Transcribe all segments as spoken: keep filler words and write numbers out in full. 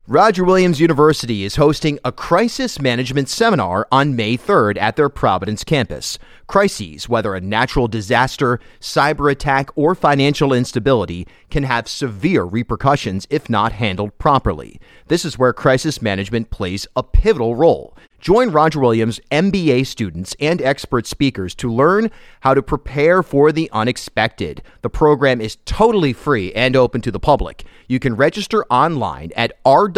Roger Williams University is hosting a crisis management seminar on May third at their Providence campus. Crises, whether a natural disaster, cyber attack, or financial instability, can have severe repercussions if not handled properly. This is where crisis management plays a pivotal role. Join Roger Williams M B A students and expert speakers to learn how to prepare for the unexpected. The program is totally free and open to the public. You can register online at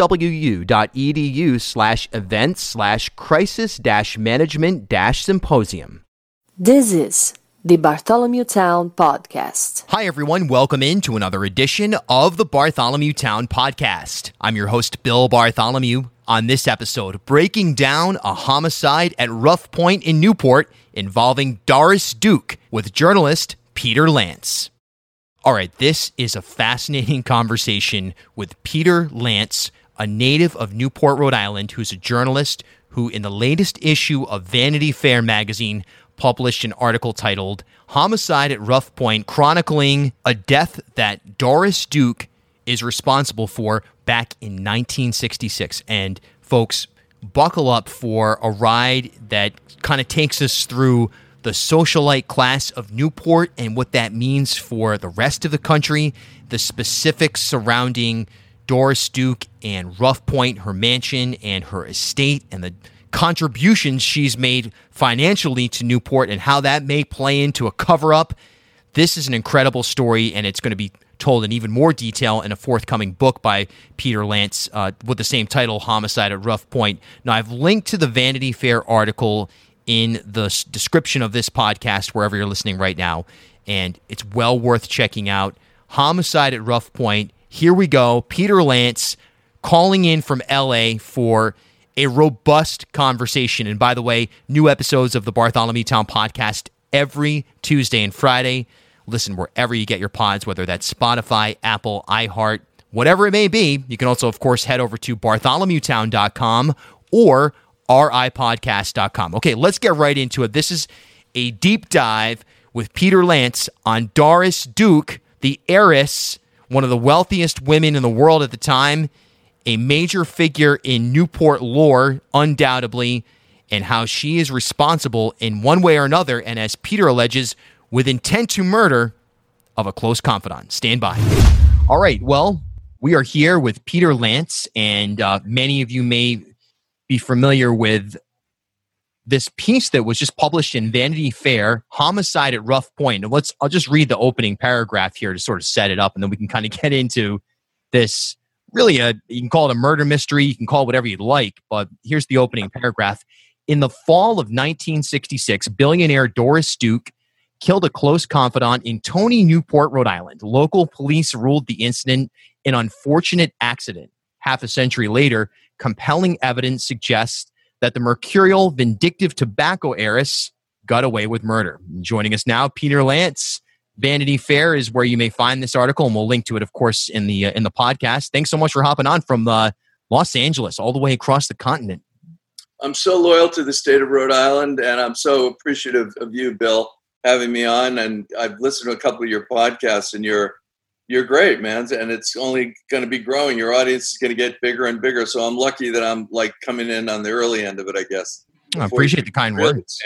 rwu.edu slash events slash crisis dash management dash symposium. This is the Bartholomew Town Podcast. Hi, everyone. Welcome in to another edition of the Bartholomew Town Podcast. I'm your host, Bill Bartholomew. On this episode, breaking down a homicide at Rough Point in Newport involving Doris Duke with journalist Peter Lance. All right, this is a fascinating conversation with Peter Lance, a native of Newport, Rhode Island, who's a journalist who, in the latest issue of Vanity Fair magazine, published an article titled Homicide at Rough Point, chronicling a death that Doris Duke is responsible for back in nineteen sixty-six. And folks, buckle up for a ride that kind of takes us through the socialite class of Newport and what that means for the rest of the country, the specifics surrounding Doris Duke and Rough Point, her mansion and her estate, and the contributions she's made financially to Newport and how that may play into a cover-up. This is an incredible story, and it's going to be told in even more detail in a forthcoming book by Peter Lance uh, with the same title, Homicide at Rough Point. Now, I've linked to the Vanity Fair article in the s- description of this podcast, wherever you're listening right now, and it's well worth checking out. Homicide at Rough Point. Here we go. Peter Lance calling in from L A for a robust conversation. And by the way, new episodes of the Bartholomew Town Podcast every Tuesday and Friday. Listen wherever you get your pods, whether that's Spotify, Apple, iHeart, whatever it may be. You can also, of course, head over to bartholomew town dot com or r i podcast dot com. Okay, let's get right into it. This is a deep dive with Peter Lance on Doris Duke, the heiress, one of the wealthiest women in the world at the time, a major figure in Newport lore, undoubtedly, and how she is responsible in one way or another, and as Peter alleges, with intent to murder of a close confidant. Stand by. All right, well, we are here with Peter Lance, and uh, many of you may be familiar with this piece that was just published in Vanity Fair, Homicide at Rough Point. And let's, I'll just read the opening paragraph here to sort of set it up, and then we can kind of get into this. Really, a, you can call it a murder mystery, you can call it whatever you'd like, but here's the opening paragraph. In the fall of nineteen sixty-six, billionaire Doris Duke killed a close confidant in Tony, Newport, Rhode Island. Local police ruled the incident an unfortunate accident. Half a century later, compelling evidence suggests that the mercurial, vindictive tobacco heiress got away with murder. Joining us now, Peter Lance. Vanity Fair is where you may find this article, and we'll link to it, of course, in the uh, in the podcast. Thanks so much for hopping on from uh, Los Angeles all the way across the continent. I'm so loyal to the state of Rhode Island, and I'm so appreciative of you, Bill, having me on. And I've listened to a couple of your podcasts, and you're you're great, man. And it's only going to be growing. Your audience is going to get bigger and bigger. So I'm lucky that I'm like coming in on the early end of it, I guess. I appreciate the kind really words.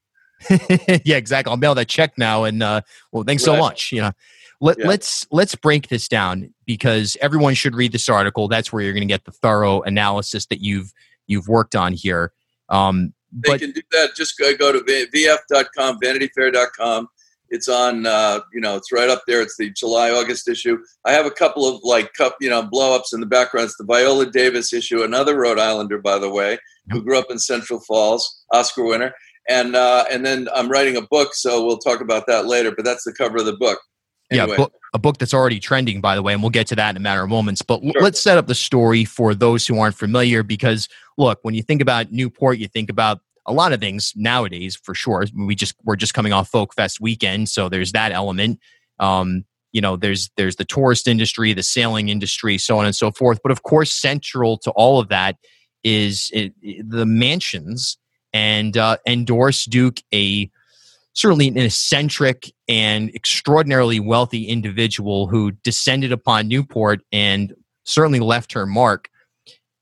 Yeah, exactly. I'll mail that check now, and uh, well, thanks right. so much. You know, Let, yeah. let's let's break this down, because everyone should read this article. That's where you're going to get the thorough analysis that you've you've worked on here. Um, they but, can do that. Just go, go to v f dot com, vanity fair dot com. It's on. Uh, you know, it's right up there. It's the July August issue. I have a couple of like cup, you know, blow ups in the background. It's the Viola Davis issue, another Rhode Islander, by the way, who grew up in Central Falls, Oscar winner. And uh, and then I'm writing a book, so we'll talk about that later. But that's the cover of the book. Anyway. Yeah, book, a book that's already trending, by the way, and we'll get to that in a matter of moments. But sure. let's set up the story for those who aren't familiar, because, look, when you think about Newport, you think about a lot of things nowadays, for sure. We just, we're just coming off Folk Fest weekend, so there's that element. Um, you know, there's there's the tourist industry, the sailing industry, so on and so forth. But, of course, central to all of that is it, the mansions. And uh, and Doris Duke, a certainly an eccentric and extraordinarily wealthy individual who descended upon Newport and certainly left her mark.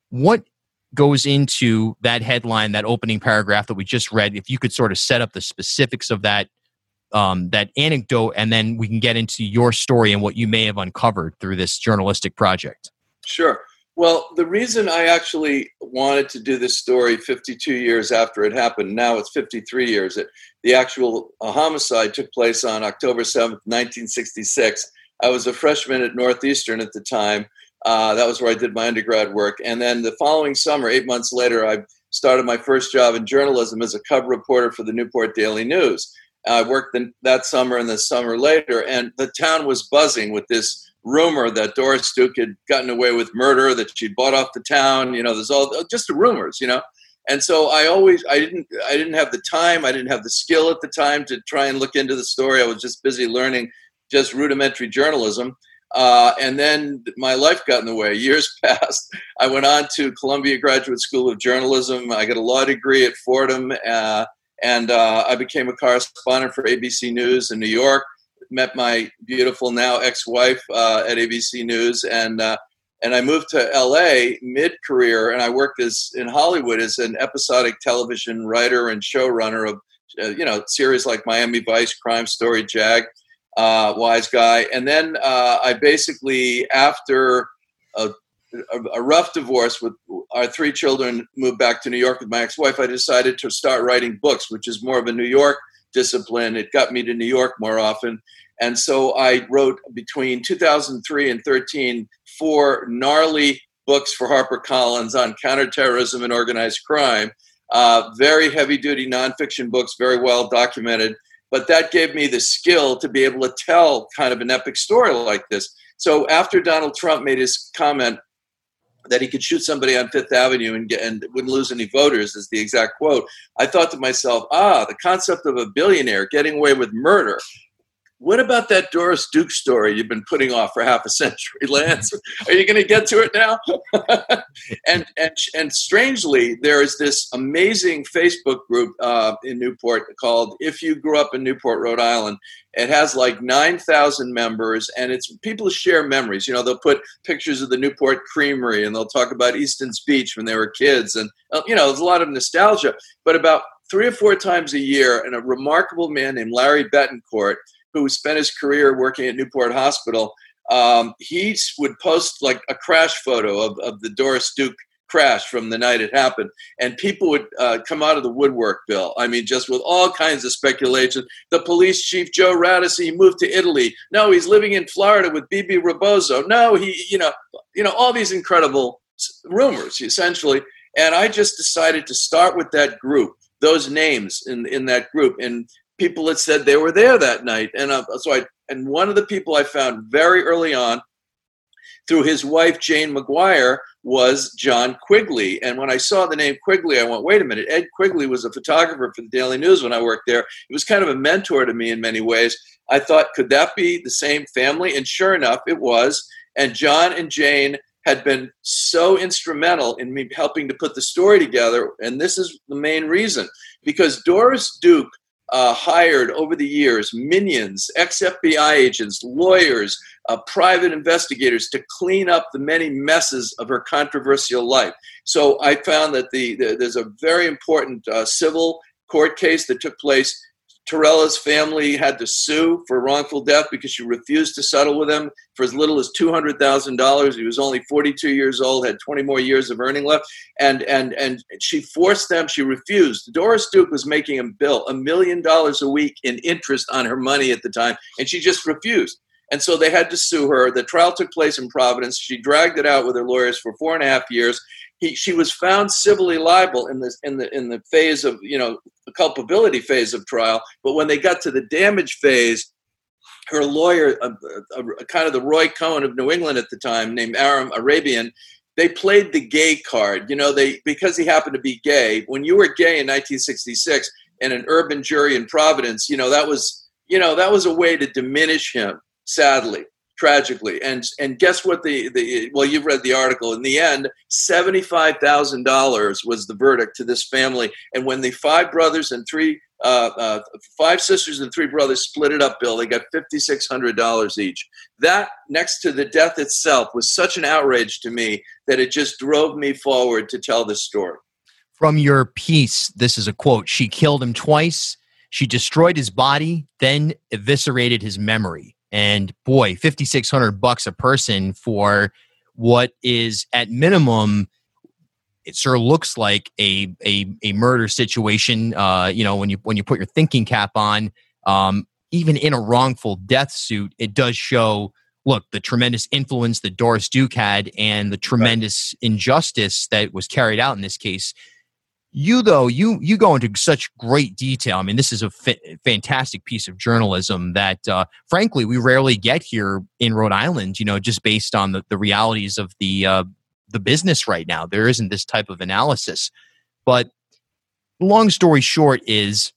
what goes into that headline, that opening paragraph that we just read? If you could sort of set up the specifics of that um, that anecdote, and then we can get into your story and what you may have uncovered through this journalistic project. Sure. Well, the reason I actually wanted to do this story fifty-two years after it happened, now it's fifty-three years, it, the actual uh, homicide took place on October seventh, nineteen sixty-six. I was a freshman at Northeastern at the time. Uh, that was where I did my undergrad work. And then the following summer, eight months later, I started my first job in journalism as a cover reporter for the Newport Daily News. I worked in, that summer and the summer later, and the town was buzzing with this rumor that Doris Duke had gotten away with murder, that she'd bought off the town. You know, there's all just the rumors, you know. And so I always, I didn't, I didn't have the time, I didn't have the skill at the time to try and look into the story. I was just busy learning just rudimentary journalism. Uh, and then my life got in the way. Years passed. I went on to Columbia Graduate School of Journalism. I got a law degree at Fordham, uh, and uh, I became a correspondent for A B C News in New York. Met my beautiful now ex-wife uh, at A B C News, and uh, and I moved to L A mid-career, and I worked as in Hollywood as an episodic television writer and showrunner of uh, you know series like Miami Vice, Crime Story, Jag. Uh, Wise Guy. And then uh, I basically, after a, a, a rough divorce with our three children, moved back to New York with my ex-wife. I decided to start writing books, which is more of a New York discipline. It got me to New York more often. And so I wrote between two thousand three and thirteen, four gnarly books for HarperCollins on counterterrorism and organized crime. Uh, very heavy-duty nonfiction books, very well documented. But that gave me the skill to be able to tell kind of an epic story like this. So after Donald Trump made his comment that he could shoot somebody on Fifth Avenue and, get, and wouldn't lose any voters, is the exact quote, I thought to myself, ah, the concept of a billionaire getting away with murder. What about that Doris Duke story you've been putting off for half a century, Lance? Are you going to get to it now? and, and and strangely, there is this amazing Facebook group uh, in Newport called If You Grew Up in Newport, Rhode Island. It has like nine thousand members, and it's people share memories. You know, they'll put pictures of the Newport Creamery, and they'll talk about Easton's Beach when they were kids. And, you know, there's a lot of nostalgia. But about three or four times a year, and a remarkable man named Larry Betancourt, who spent his career working at Newport Hospital, um, he would post like a crash photo of, of the Doris Duke crash from the night it happened. And people would uh, come out of the woodwork, Bill. I mean, just with all kinds of speculation. The police chief, Joe Radice, he moved to Italy. No, he's living in Florida with Bibi Rebozo. No, he, you know, you know, all these incredible rumors, essentially. And I just decided to start with that group, those names in, in that group. And people had said they were there that night. And uh, so I, and one of the people I found very early on through his wife, Jane McGuire, was John Quigley. And when I saw the name Quigley, I went, wait a minute, Ed Quigley was a photographer for the Daily News when I worked there. He was kind of a mentor to me in many ways. I thought, could that be the same family? And sure enough, it was. And John and Jane had been so instrumental in me helping to put the story together. And this is the main reason, because Doris Duke Uh, hired over the years minions, ex-F B I agents, lawyers, uh, private investigators to clean up the many messes of her controversial life. So I found that the, the there's a very important uh, civil court case that took place. Torrella's family had to sue for wrongful death because she refused to settle with him for as little as two hundred thousand dollars. He was only forty-two years old, had twenty more years of earning left. And, and, and she forced them, she refused. Doris Duke was making a bill, a million dollars a week in interest on her money at the time, and she just refused. And so they had to sue her. The trial took place in Providence. She dragged it out with her lawyers for four and a half years. He, she was found civilly liable in this in the in the phase of, you know, the culpability phase of trial. But when they got to the damage phase, her lawyer, a, a, a kind of the Roy Cohn of New England at the time, named Aram Arabian, they played the gay card. You know, they because he happened to be gay. When you were gay in nineteen sixty-six in an urban jury in Providence, you know, that was you know that was a way to diminish him. Sadly. Tragically. And and guess what the, the well, you've read the article. In the end, seventy-five thousand dollars was the verdict to this family. And when the five brothers and three uh, uh, five sisters and three brothers split it up, Bill. They got five thousand six hundred dollars each. That, next to the death itself, was such an outrage to me that it just drove me forward to tell this story. From your piece, this is a quote: "She killed him twice. She destroyed his body, then eviscerated his memory." And boy, five thousand six hundred bucks a person for what is at minimum, it sure looks like a a, a murder situation. Uh, you know, when you when you put your thinking cap on, um, even in a wrongful death suit, it does show, look, the tremendous influence that Doris Duke had and the tremendous right. injustice that was carried out in this case. You, though, you you go into such great detail. I mean, this is a fa- fantastic piece of journalism that, uh, frankly, we rarely get here in Rhode Island, you know, just based on the, the realities of the uh, the business right now. There isn't this type of analysis. But long story short is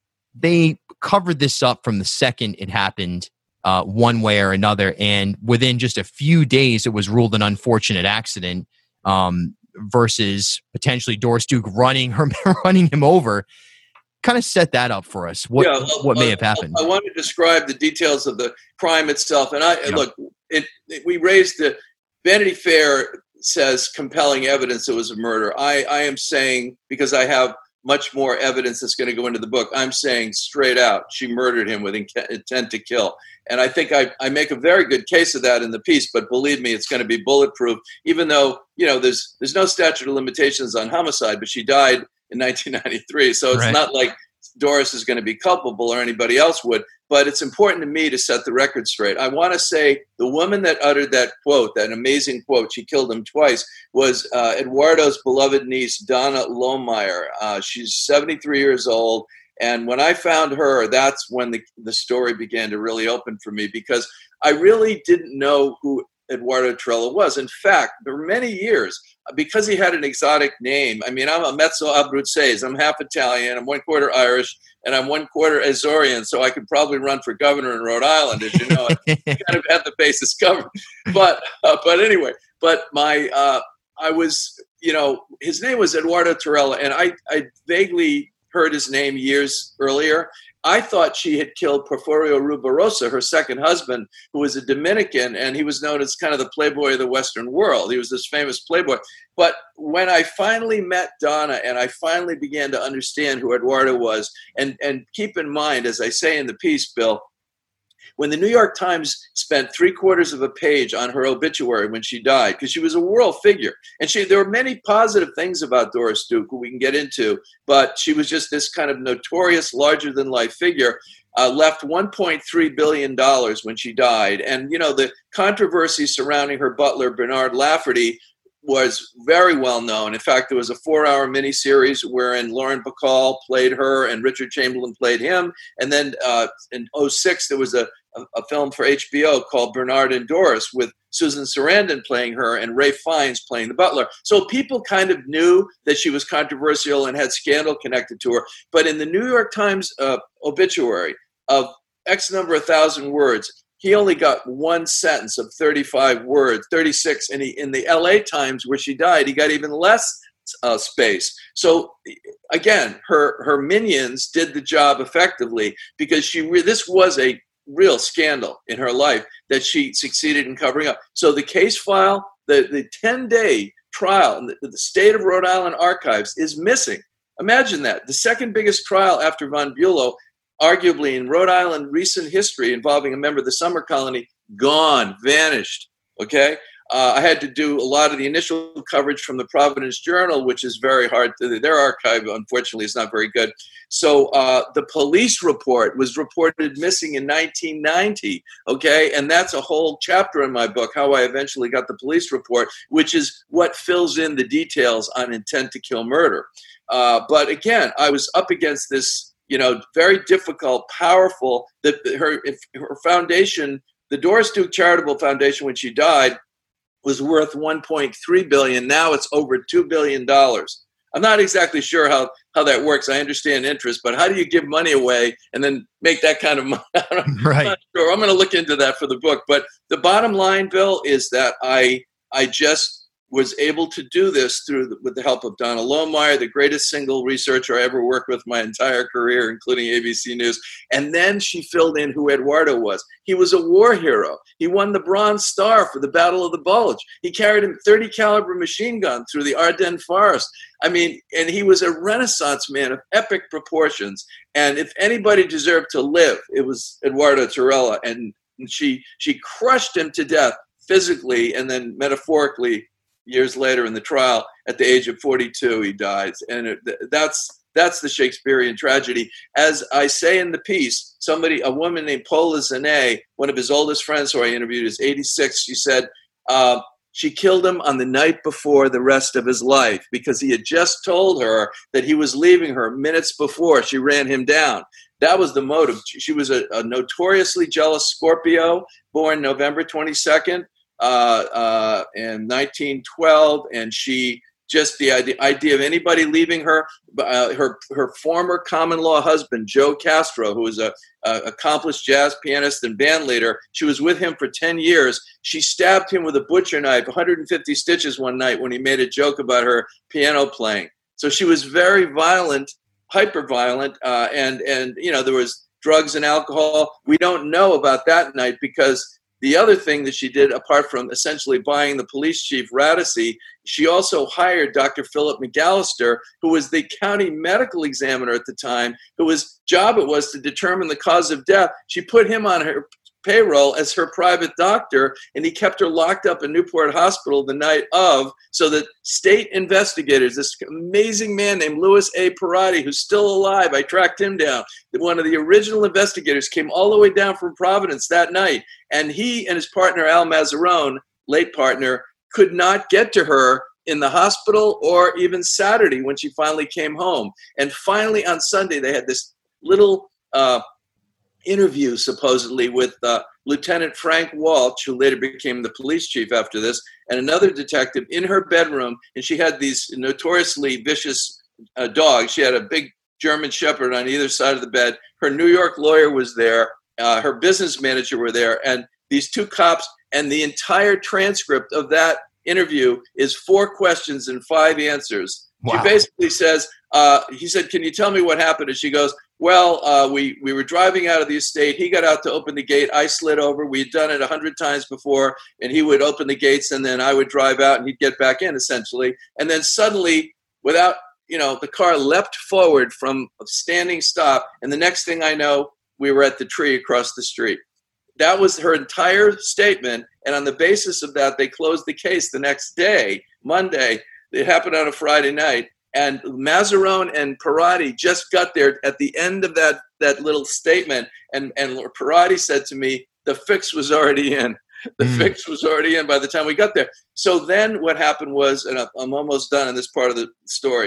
they covered this up from the second it happened, uh, one way or another. And within just a few days, it was ruled an unfortunate accident. Um versus potentially Doris Duke running her running him over. Kind of set that up for us. What yeah, what may have happened? I, I want to describe the details of the crime itself. And I yeah. look, it, it, we raised the Vanity Fair says compelling evidence it was a murder. I, I am saying, because I have much more evidence that's going to go into the book, I'm saying straight out, she murdered him with intent to kill. And I think I, I make a very good case of that in the piece, but believe me, it's going to be bulletproof, even though, you know, there's there's no statute of limitations on homicide, but she died in nineteen ninety-three. So it's right. not like Doris is going to be culpable or anybody else would. But it's important to me to set the record straight. I want to say the woman that uttered that quote, that amazing quote, she killed him twice, was uh, Eduardo's beloved niece, Donna Lohmeyer. Uh, she's seventy-three years old. And when I found her, that's when the, the story began to really open for me, because I really didn't know who Eduardo Torello was. In fact, for many years, because he had an exotic name, I mean, I'm a mezzo Abruzzese. I'm half Italian, I'm one quarter Irish, and I'm one quarter Azorian, so I could probably run for governor in Rhode Island, as you know. I kind of had the basis covered. But, uh, but anyway, but my, uh, I was, you know, his name was Eduardo Torello, and I, I vaguely heard his name years earlier. I thought she had killed Porfirio Rubirosa, her second husband, who was a Dominican, and he was known as kind of the playboy of the Western world. He was this famous playboy. But when I finally met Donna and I finally began to understand who Eduardo was, and, and keep in mind, as I say in the piece, Bill, when the New York Times spent three quarters of a page on her obituary when she died, because she was a world figure, and she there were many positive things about Doris Duke who we can get into, but she was just this kind of notorious, larger-than-life figure, uh, left one point three billion dollars when she died. And, you know, the controversy surrounding her butler, Bernard Lafferty, was very well known. In fact, there was a four-hour miniseries wherein Lauren Bacall played her and Richard Chamberlain played him. And then uh, in oh six, there was a, a, a film for H B O called Bernard and Doris with Susan Sarandon playing her and Ralph Fiennes playing the butler. So people kind of knew that she was controversial and had scandal connected to her. But in the New York Times uh, obituary of X number of thousand words, he only got one sentence of thirty-five words, thirty-six. And he, in the L A Times, where she died, he got even less uh, space. So again, her her minions did the job effectively, because she re- this was a real scandal in her life that she succeeded in covering up. So the case file, the, the ten-day trial in the, the state of Rhode Island archives is missing. Imagine that. The second biggest trial after Von Bulow, arguably in Rhode Island recent history, involving a member of the summer colony, gone, vanished, okay? Uh, I had to do a lot of the initial coverage from the Providence Journal, which is very hard to, their archive, unfortunately, is not very good. So uh, the police report was reported missing in nineteen ninety, okay? And that's a whole chapter in my book, how I eventually got the police report, which is what fills in the details on intent to kill murder. Uh, but again, I was up against this, you know, very difficult, powerful, that her, if her foundation, the Doris Duke Charitable Foundation, when she died, was worth one point three billion dollars. Now it's over two billion dollars. I'm not exactly sure how, how that works. I understand interest, but how do you give money away and then make that kind of money? Right. I'm not sure. I'm going to look into that for the book. But the bottom line, Bill, is that I I just was able to do this through the, with the help of Donna Lohmeyer, the greatest single researcher I ever worked with my entire career, including A B C News. And then she filled in who Eduardo was. He was a war hero. He won the Bronze Star for the Battle of the Bulge. He carried a thirty caliber machine gun through the Ardennes forest. I mean, and he was a Renaissance man of epic proportions. And if anybody deserved to live, it was Eduardo Torella. And she she crushed him to death physically and then metaphorically. Years later in the trial, at the age of forty-two, he dies. And it, that's that's the Shakespearean tragedy. As I say in the piece, somebody, a woman named Paula Zanet, one of his oldest friends who I interviewed, is eighty-six. She said uh, she killed him on the night before the rest of his life because he had just told her that he was leaving her minutes before she ran him down. That was the motive. She was a, a notoriously jealous Scorpio, born November twenty-second. Uh, uh, in nineteen twelve, and she just the idea, idea of anybody leaving her, uh, her her former common law husband, Joe Castro, who was a, a accomplished jazz pianist and band leader. She was with him for ten years. She stabbed him with a butcher knife, one hundred fifty stitches one night when he made a joke about her piano playing. So she was very violent, hyper violent, uh, and and you know there was drugs and alcohol. We don't know about that night because. The other thing that she did, apart from essentially buying the police chief, Radice, she also hired Doctor Philip McAllister, who was the county medical examiner at the time, whose job it was to determine the cause of death. She put him on her payroll as her private doctor, and he kept her locked up in Newport Hospital the night of, so that state investigators, this amazing man named Louis A. Parati, who's still alive, I tracked him down, one of the original investigators, came all the way down from Providence that night, and he and his partner, Al Mazzarone, late partner, could not get to her in the hospital or even Saturday when she finally came home. And finally on Sunday, they had this little uh, interview supposedly with uh, Lieutenant Frank Walsh, who later became the police chief after this, and another detective in her bedroom. And she had these notoriously vicious uh, dogs. She had a big German Shepherd on either side of the bed. Her New York lawyer was there. Uh, her business manager were there. And these two cops, and the entire transcript of that interview is four questions and five answers. Wow. She basically says, uh, he said, "Can you tell me what happened?" And she goes, well, uh, we, we were driving out of the estate. He got out to open the gate. I slid over. We had done it a hundred times before, and he would open the gates, and then I would drive out, and he'd get back in, essentially. And then suddenly, without, you know, the car leapt forward from a standing stop, and the next thing I know, we were at the tree across the street. That was her entire statement, and on the basis of that, they closed the case the next day, Monday. It happened on a Friday night. And Mazzarone and Parati just got there at the end of that, that little statement. And, and Parati said to me, the fix was already in. The mm. fix was already in by the time we got there. So then what happened was, and I'm almost done in this part of the story,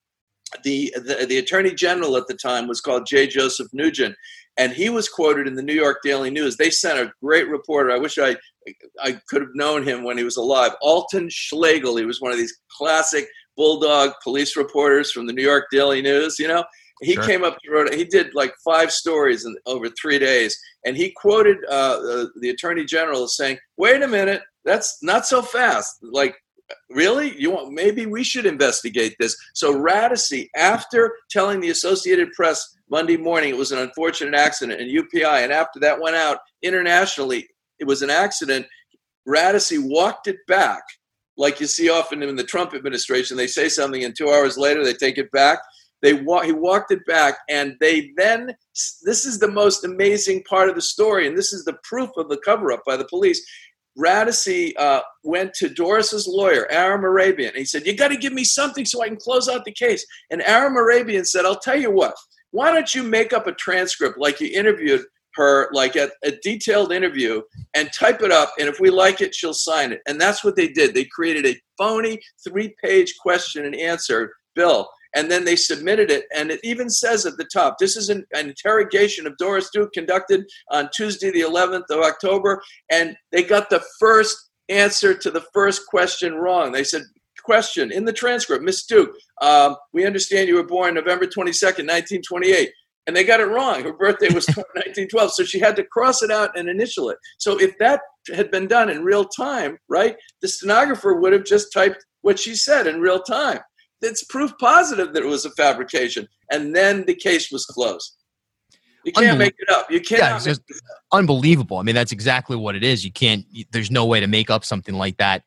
the, the, the Attorney General at the time was called J. Joseph Nugent. And he was quoted in the New York Daily News. They sent a great reporter. I wish I, I could have known him when he was alive. Alton Schlegel. He was one of these classic bulldog police reporters from the New York Daily News, you know, he sure. came up, he wrote, he did like five stories in over three days. And he quoted uh, the, the Attorney General as saying, wait a minute, that's not so fast. Like, really? You want, maybe we should investigate this. So Radice, after telling the Associated Press Monday morning, it was an unfortunate accident in U P I. And after that went out internationally, it was an accident. Radice walked it back. Like you see often in the Trump administration, they say something and two hours later they take it back. They wa- He walked it back, and they then, this is the most amazing part of the story, and this is the proof of the cover-up by the police. Radice uh, went to Doris's lawyer, Aram Arabian, and he said, you got to give me something so I can close out the case. And Aram Arabian said, I'll tell you what, why don't you make up a transcript like you interviewed her, like a, a detailed interview, and type it up, and if we like it, she'll sign it. And that's what they did. They created a phony three-page question and answer bill, and then they submitted it, and it even says at the top, this is an, an interrogation of Doris Duke conducted on Tuesday the eleventh of October, and they got the first answer to the first question wrong. They said, question, in the transcript, Miss Duke, um, we understand you were born November twenty-second, nineteen twenty-eight. And they got it wrong. Her birthday was nineteen twelve. So she had to cross it out and initial it. So if that had been done in real time, right? The stenographer would have just typed what she said in real time. It's proof positive that it was a fabrication. And then the case was closed. You can't make it up. You can't. Yeah, it's just unbelievable. I mean, that's exactly what it is. You can't, there's no way to make up something like that.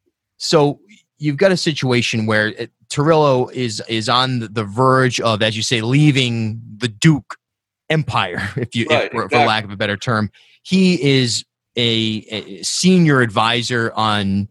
So you've got a situation where it, Torillo is is on the verge of, as you say, leaving the Duke empire, if you, right, if, for, exactly. for lack of a better term. He is a, a senior advisor on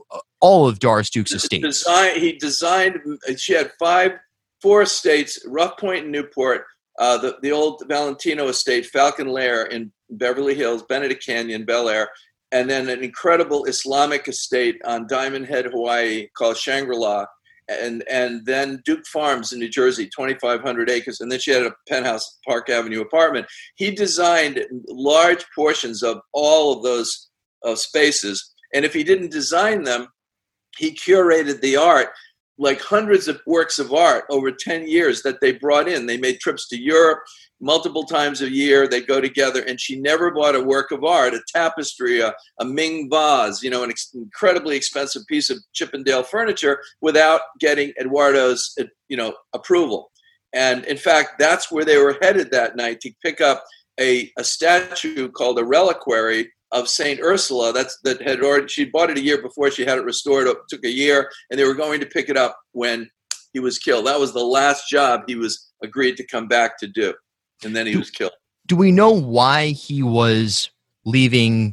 all of Doris Duke's estates. Design, he designed. She had five, four estates: Rough Point and Newport, uh, the the old Valentino estate, Falcon Lair in Beverly Hills, Benedict Canyon, Bel Air, and then an incredible Islamic estate on Diamond Head, Hawaii, called Shangri-La. And and then Duke Farms in New Jersey, twenty-five hundred acres. And then she had a penthouse Park Avenue apartment. He designed large portions of all of those uh, spaces. And if he didn't design them, he curated the art, like hundreds of works of art over ten years that they brought in. They made trips to Europe multiple times a year. They'd go together, and she never bought a work of art, a tapestry, a, a Ming vase, you know, an ex- incredibly expensive piece of Chippendale furniture without getting Eduardo's, you know, approval. And in fact, that's where they were headed that night, to pick up a, a statue called a reliquary of Saint Ursula. That's that had already, she bought it a year before. She had it restored. It took a year, and they were going to pick it up when he was killed. That was the last job he was agreed to come back to do. And then he do, was killed. Do we know why he was leaving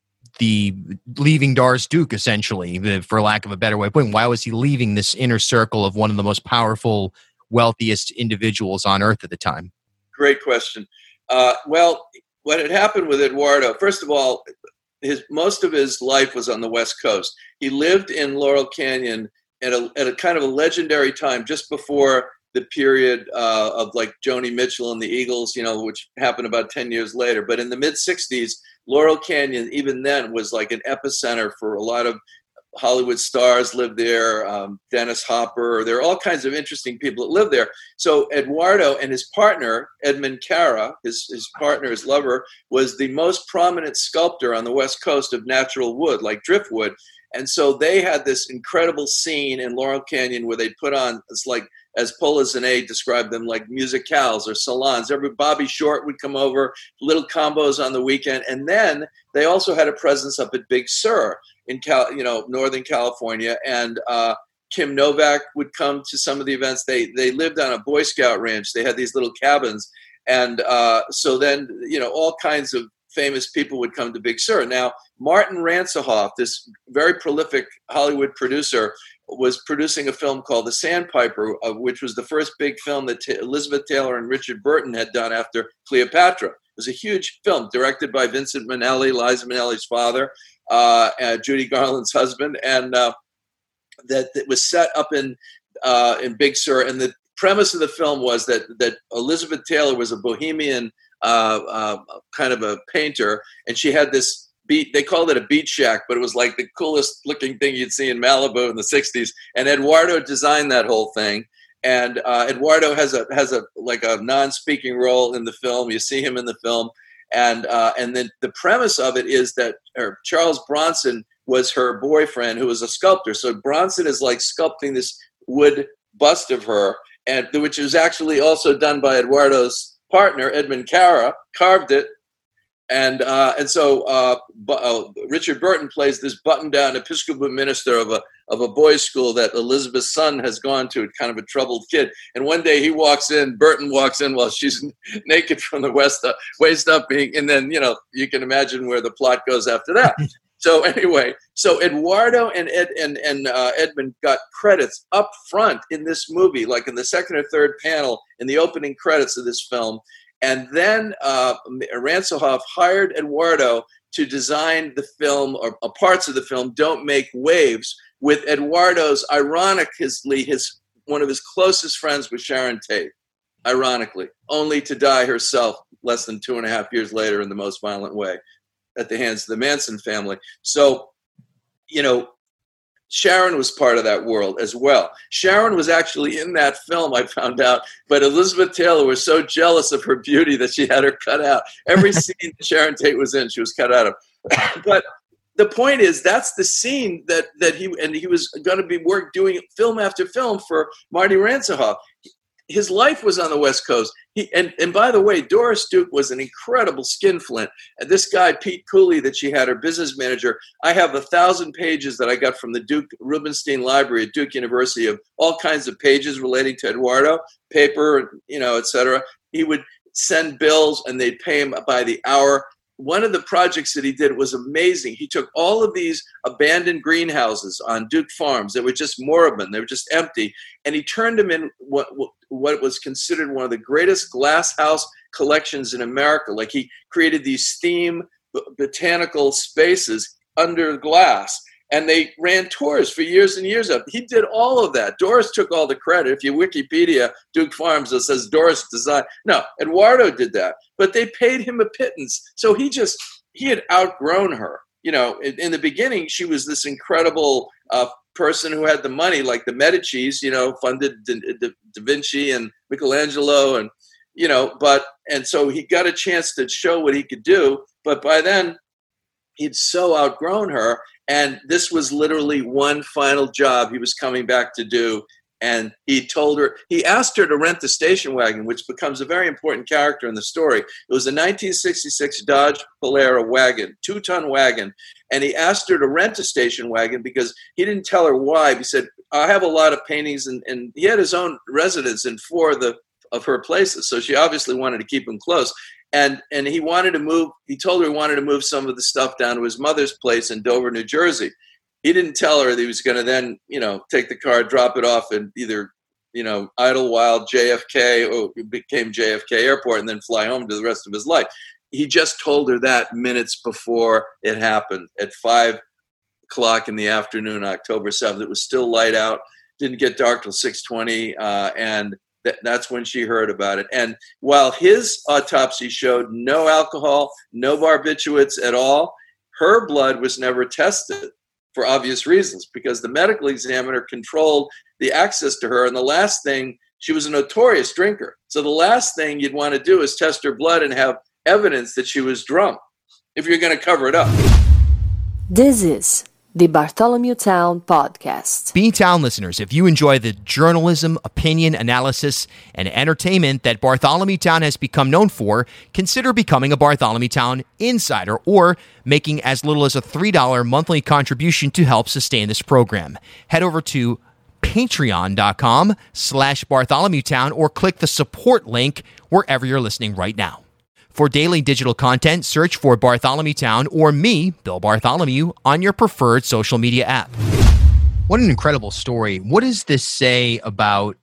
the leaving Doris Duke, essentially, the, for lack of a better way of putting it? Why was he leaving this inner circle of one of the most powerful, wealthiest individuals on earth at the time? Great question. Uh, well, what had happened with Eduardo, first of all, his most of his life was on the West Coast. He lived in Laurel Canyon at a, at a kind of a legendary time, just before the period uh, of like Joni Mitchell and the Eagles, you know, which happened about ten years later. But in the mid sixties, Laurel Canyon, even then, was like an epicenter for a lot of Hollywood stars lived there. Um, Dennis Hopper, there are all kinds of interesting people that live there. So Eduardo and his partner, Edmund Cara, his, his partner, his lover, was the most prominent sculptor on the West Coast of natural wood, like driftwood. And so they had this incredible scene in Laurel Canyon where they put on, it's like, as Paula Zané described them, like musicales or salons. Every Bobby Short would come over, little combos on the weekend. And then they also had a presence up at Big Sur in Cal, you know, Northern California. And uh, Kim Novak would come to some of the events. They they lived on a Boy Scout ranch. They had these little cabins. And uh, so then, you know, all kinds of famous people would come to Big Sur. Now, Martin Ransohoff, this very prolific Hollywood producer, was producing a film called The Sandpiper, uh, which was the first big film that T- Elizabeth Taylor and Richard Burton had done after Cleopatra. It was a huge film directed by Vincent Minnelli, Liza Minnelli's father, uh, uh, Judy Garland's husband, and uh, that it was set up in uh, in Big Sur. And the premise of the film was that that Elizabeth Taylor was a bohemian uh, uh, kind of a painter, and she had this beat, they called it a beach shack, but it was like the coolest looking thing you'd see in Malibu in the sixties. And Eduardo designed that whole thing. And uh, Eduardo has a has a like a non-speaking role in the film. You see him in the film, and uh, and then the premise of it is that or Charles Bronson was her boyfriend, who was a sculptor. So Bronson is like sculpting this wood bust of her, and which was actually also done by Eduardo's partner, Edmund Cara, carved it. And uh, and so uh, uh, Richard Burton plays this button-down Episcopal minister of a of a boys' school that Elizabeth's son has gone to, kind of a troubled kid. And one day he walks in, Burton walks in while she's naked from the west up, waist up, being, and then, you know, you can imagine where the plot goes after that. So anyway, so Eduardo and Ed and, and uh, Edmund got credits up front in this movie, like in the second or third panel in the opening credits of this film. And then uh, Ransohoff hired Eduardo to design the film, or uh, parts of the film, Don't Make Waves, with Eduardo's, ironically, his one of his closest friends was Sharon Tate, ironically, only to die herself less than two and a half years later in the most violent way at the hands of the Manson family. So, you know, Sharon was part of that world as well. Sharon was actually in that film, I found out, but Elizabeth Taylor was so jealous of her beauty that she had her cut out. Every scene Sharon Tate was in, she was cut out of. But the point is, that's the scene that that he and he was going to be work doing film after film for Marty Ransohoff. His life was on the West Coast. He and, and by the way, Doris Duke was an incredible skinflint. And this guy, Pete Cooley, that she had, her business manager, I have a thousand pages that I got from the Duke Rubenstein Library at Duke University of all kinds of pages relating to Eduardo, paper, you know, et cetera. He would send bills and they'd pay him by the hour. One of the projects that he did was amazing. He took all of these abandoned greenhouses on Duke Farms that were just moribund, they were just empty, and he turned them in what what was considered one of the greatest glass house collections in America. Like, he created these theme botanical spaces under glass, and they ran tours for years and years of. He did all of that. Doris took all the credit. If you Wikipedia Duke Farms, it says Doris designed. No, Eduardo did that, but they paid him a pittance. So he just he had outgrown her. You know, in, in the beginning, she was this incredible uh, person who had the money, like the Medicis. You know, funded Da, da, da Vinci and Michelangelo, and you know, but and so he got a chance to show what he could do. But by then, he'd so outgrown her. And this was literally one final job he was coming back to do. And he told her, he asked her to rent the station wagon, which becomes a very important character in the story. It was a nineteen sixty-six Dodge Polara wagon, two-ton wagon. And he asked her to rent a station wagon because he didn't tell her why. He said, I have a lot of paintings. And, and he had his own residence in four of, the, of her places. So she obviously wanted to keep him close. And and he wanted to move, he told her he wanted to move some of the stuff down to his mother's place in Dover, New Jersey. He didn't tell her that he was going to then, you know, take the car, drop it off in either, you know, Idlewild, J F K, or it became J F K Airport, and then fly home to the rest of his life. He just told her that minutes before it happened at five o'clock in the afternoon, October seventh. It was still light out, didn't get dark till six twenty, uh, and That, that's when she heard about it. And while his autopsy showed no alcohol, no barbiturates at all, her blood was never tested for obvious reasons, because the medical examiner controlled the access to her. And the last thing, she was a notorious drinker. So the last thing you'd want to do is test her blood and have evidence that she was drunk if you're going to cover it up. This is the Bartholomew Town Podcast. B-Town listeners, if you enjoy the journalism, opinion, analysis, and entertainment that Bartholomew Town has become known for, consider becoming a Bartholomew Town insider or making as little as a three dollars monthly contribution to help sustain this program. Head over to patreon.com slash Bartholomew Town or click the support link wherever you're listening right now. For daily digital content, search for Bartholomew Town or me, Bill Bartholomew, on your preferred social media app. What an incredible story. What does this say about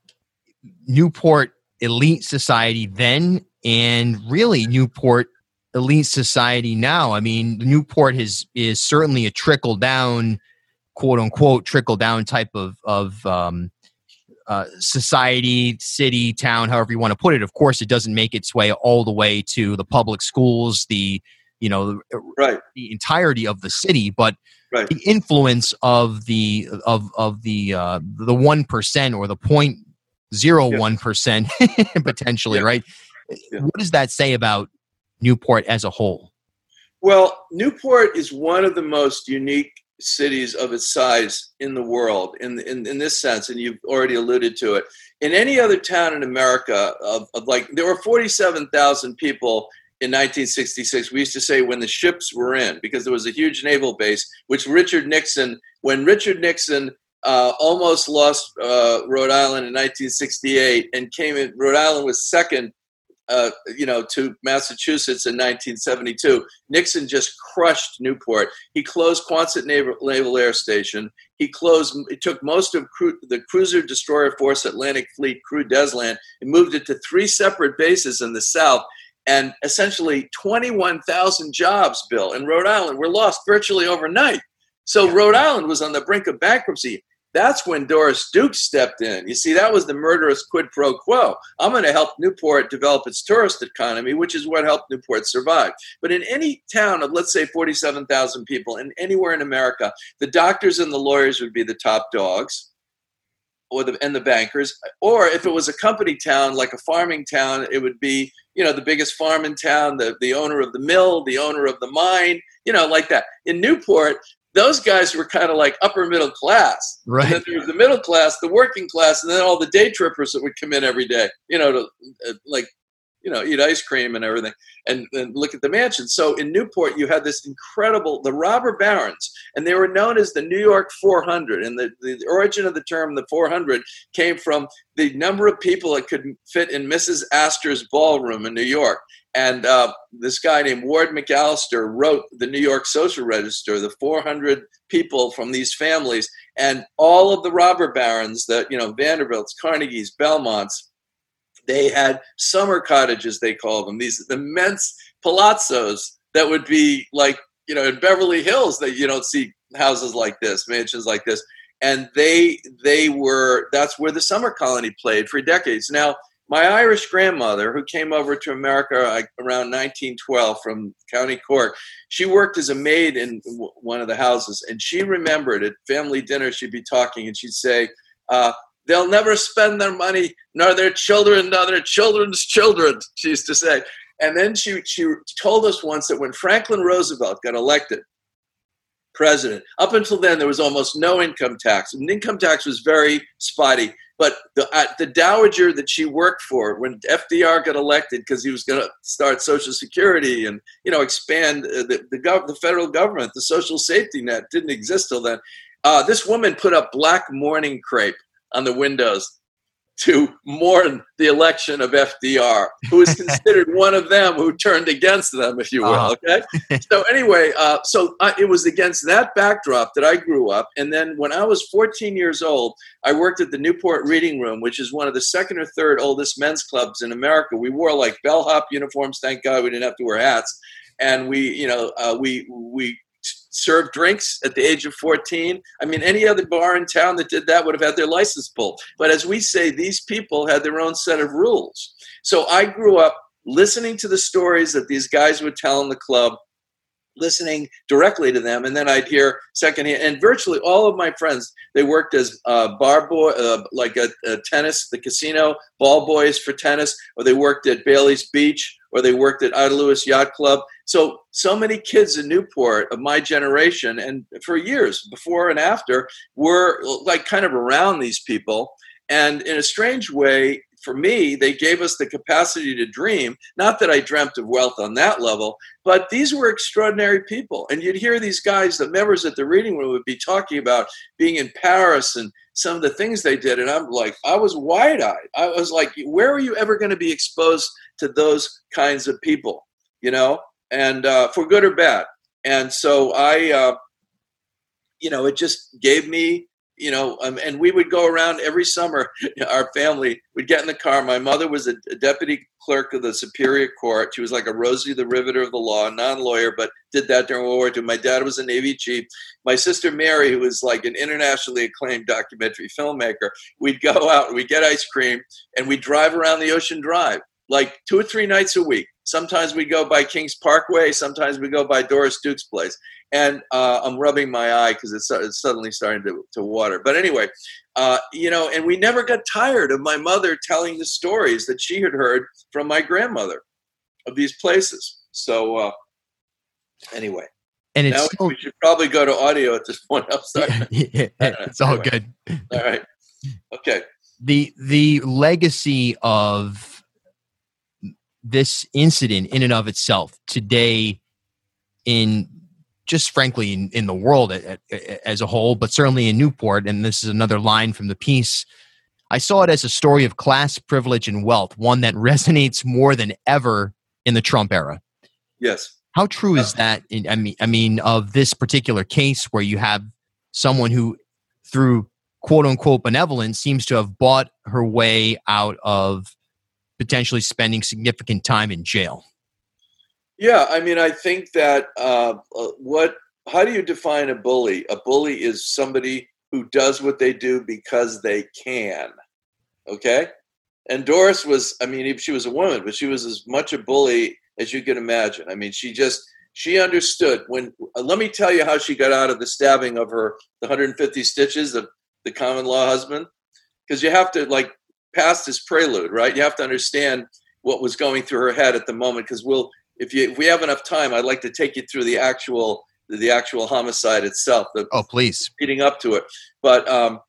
Newport elite society then and really Newport elite society now? I mean, Newport is, is certainly a trickle-down, quote-unquote, trickle-down type of, of um, Uh, society, city, town, however you want to put it. Of course, it doesn't make its way all the way to the public schools, the you know, right. the entirety of the city, but right. the influence of the of of the uh, the one percent or the point zero one percent potentially, yeah. right? Yeah. What does that say about Newport as a whole? Well, Newport is one of the most unique cities of its size in the world in, in in this sense, and you've already alluded to it. In any other town in America, of, of like there were forty-seven thousand people in nineteen sixty-six. We used to say when the ships were in, because there was a huge naval base, which Richard Nixon, when Richard Nixon uh, almost lost uh, Rhode Island in nineteen sixty-eight and came in, Rhode Island was second Uh, you know, to Massachusetts in nineteen seventy-two. Nixon just crushed Newport. He closed Quonset Naval, Naval Air Station. He closed, he took most of cru- the Cruiser Destroyer Force Atlantic Fleet, Crew Desland, and moved it to three separate bases in the South. And essentially twenty-one thousand jobs, Bill, in Rhode Island were lost virtually overnight. So yeah. Rhode Island was on the brink of bankruptcy. That's when Doris Duke stepped in. You see, that was the murderous quid pro quo. I'm going to help Newport develop its tourist economy, which is what helped Newport survive. But in any town of, let's say, forty-seven thousand people, and anywhere in America, the doctors and the lawyers would be the top dogs. or the and the bankers. Or if it was a company town, like a farming town, it would be, you know, the biggest farm in town, the, the owner of the mill, the owner of the mine, you know, like that. In Newport, those guys were kind of like upper middle class. Right. And then there was the middle class, the working class, and then all the day trippers that would come in every day, you know, to uh, like, you know, eat ice cream and everything and, and look at the mansion. So in Newport, you had this incredible, the robber barons, and they were known as the New York four hundred. And the, the origin of the term, the four hundred, came from the number of people that could fit in Missus Astor's ballroom in New York. And uh, this guy named Ward McAllister wrote the New York Social Register, the four hundred people from these families, and all of the robber barons that, you know, Vanderbilts, Carnegies, Belmonts, they had summer cottages, they call them, these immense palazzos that would be like, you know, in Beverly Hills, that you don't see houses like this, mansions like this. And they they were, that's where the summer colony played for decades. Now, my Irish grandmother, who came over to America like around nineteen twelve from County Cork, she worked as a maid in w- one of the houses. And she remembered at family dinner, she'd be talking and she'd say, uh, they'll never spend their money, nor their children, nor their children's children, she used to say. And then she, she told us once that when Franklin Roosevelt got elected president, up until then, there was almost no income tax. And income tax was very spotty. But the, uh, the dowager that she worked for when F D R got elected, because he was going to start Social Security and, you know, expand uh, the, the, gov- the federal government, the social safety net didn't exist till then. Uh, this woman put up black mourning crepe on the windows to mourn the election of F D R, who is considered one of them who turned against them, if you will. Uh-huh. Okay. So anyway, uh, so I, it was against that backdrop that I grew up. And then when I was fourteen years old, I worked at the Newport Reading Room, which is one of the second or third oldest men's clubs in America. We wore like bellhop uniforms. Thank God we didn't have to wear hats. And we, you know, uh, we, we, served drinks at the age of fourteen. I mean, any other bar in town that did that would have had their license pulled. But as we say, these people had their own set of rules. So I grew up listening to the stories that these guys would tell in the club, listening directly to them, and then I'd hear secondhand. And virtually all of my friends, they worked as uh, bar boy, uh, like a, a tennis, the casino, ball boys for tennis, or they worked at Bailey's Beach, or they worked at Ida Lewis Yacht Club. So, so many kids in Newport of my generation, and for years before and after, were like kind of around these people. And in a strange way, for me, they gave us the capacity to dream. Not that I dreamt of wealth on that level, but these were extraordinary people. And you'd hear these guys, the members at the reading room, would be talking about being in Paris and some of the things they did. And I'm like, I was wide-eyed. I was like, where are you ever going to be exposed to those kinds of people, you know, and uh, for good or bad? And so I, uh, you know, it just gave me, you know, um, and we would go around every summer. Our family would get in the car. My mother was a, a deputy clerk of the Superior Court. She was like a Rosie the Riveter of the law, non-lawyer, but did that during World War Two. My dad was a Navy chief. My sister Mary, who was like an internationally acclaimed documentary filmmaker, we'd go out and we'd get ice cream and we'd drive around the Ocean Drive like two or three nights a week. Sometimes we go by Kings Parkway. Sometimes we go by Doris Duke's place. And uh, I'm rubbing my eye because it's, it's suddenly starting to, to water. But anyway, uh, you know, and we never got tired of my mother telling the stories that she had heard from my grandmother of these places. So uh, anyway, and it's now still, we should probably go to audio at this point. I'm sorry. yeah, yeah, it's all anyway. good. All right. Okay. The the legacy of this incident in and of itself today, in just frankly in, in the world as a whole, but certainly in Newport, and this is another line from the piece, I saw it as a story of class, privilege, and wealth, one that resonates more than ever in the Trump era. Yes. How true is that? In, I mean, I mean, of this particular case where you have someone who, through quote unquote benevolence, seems to have bought her way out of potentially spending significant time in jail. Yeah, I mean, I think that uh, what, how do you define a bully? A bully is somebody who does what they do because they can. Okay? And Doris was, I mean, she was a woman, but she was as much a bully as you can imagine. I mean, she just, she understood when, uh, let me tell you how she got out of the stabbing of her, the one hundred fifty stitches of the common law husband. because you have to like pass this prelude, right? You have to understand what was going through her head at the moment, because we'll, if you if we have enough time, I'd like to take you through the actual the actual homicide itself. The, oh, please. Leading up to it, but um,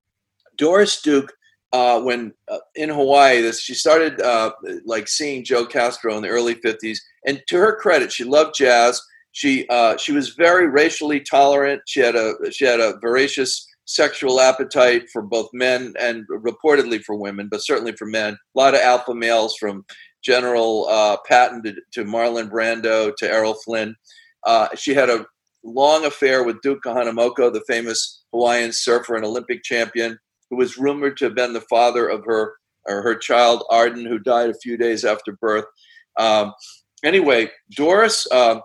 Doris Duke, uh, when uh, in Hawaii, this she started uh, like seeing Joe Castro in the early fifties, and to her credit, she loved jazz. She uh, she was very racially tolerant. She had a she had a voracious sexual appetite for both men and reportedly for women, but certainly for men. A lot of alpha males, from General uh, Patton to, to Marlon Brando to Errol Flynn. Uh, she had a long affair with Duke Kahanamoku, the famous Hawaiian surfer and Olympic champion, who was rumored to have been the father of her or her child, Arden, who died a few days after birth. Um, anyway, Doris, uh,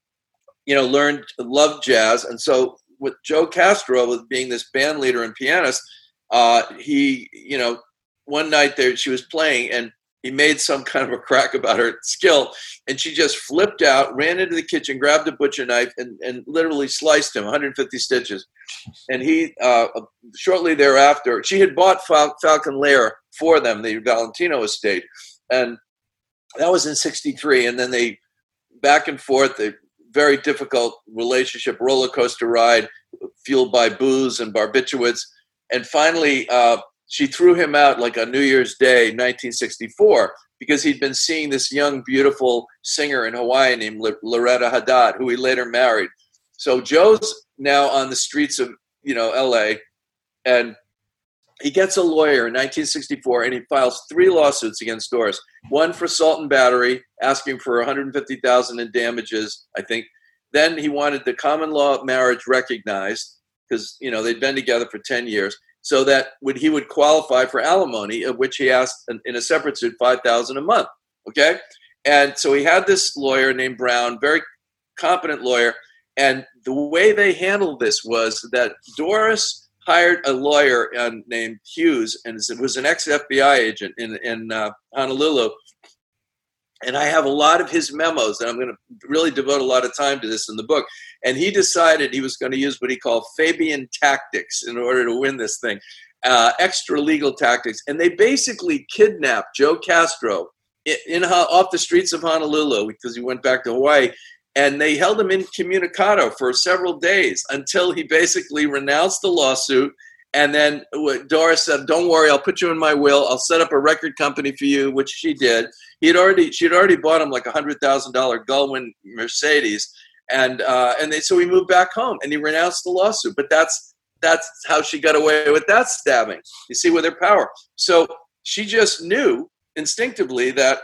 you know, learned, loved jazz. And so with Joe Castro, with being this band leader and pianist, uh, he, you know, one night there she was playing and he made some kind of a crack about her skill, and she just flipped out, ran into the kitchen, grabbed a butcher knife, and, and literally sliced him, one hundred fifty stitches. And he, uh, shortly thereafter, she had bought Fal- Falcon Lair for them, the Valentino estate, and that was in sixty-three. And then they, back and forth, a very difficult relationship, roller coaster ride, fueled by booze and barbiturates. And finally, uh, she threw him out like on New Year's Day, nineteen sixty-four, because he'd been seeing this young, beautiful singer in Hawaii named Loretta Haddad, who he later married. So Joe's now on the streets of, you know, L A, and he gets a lawyer in nineteen sixty-four, and he files three lawsuits against Doris. One for assault and battery, asking for one hundred fifty thousand dollars in damages, I think. Then he wanted the common law marriage recognized, because, you know, they'd been together for ten years. So that would he would qualify for alimony, of which he asked in, in a separate suit five thousand dollars a month. Okay, and so he had this lawyer named Brown, very competent lawyer, and the way they handled this was that Doris hired a lawyer uh, named Hughes, and it was an ex-F B I agent in in uh, Honolulu. And I have a lot of his memos, and I'm going to really devote a lot of time to this in the book. And he decided he was going to use what he called Fabian tactics in order to win this thing, uh, extra legal tactics. And they basically kidnapped Joe Castro in, in off the streets of Honolulu, because he went back to Hawaii. And they held him incommunicado for several days until he basically renounced the lawsuit. And then Doris said, "Don't worry, I'll put you in my will. I'll set up a record company for you," which she did. He had already, she had already bought him like a hundred thousand dollar Gullwing Mercedes, and uh, and they, so he moved back home and he renounced the lawsuit. But that's that's how she got away with that stabbing. You see, with her power. So she just knew instinctively that,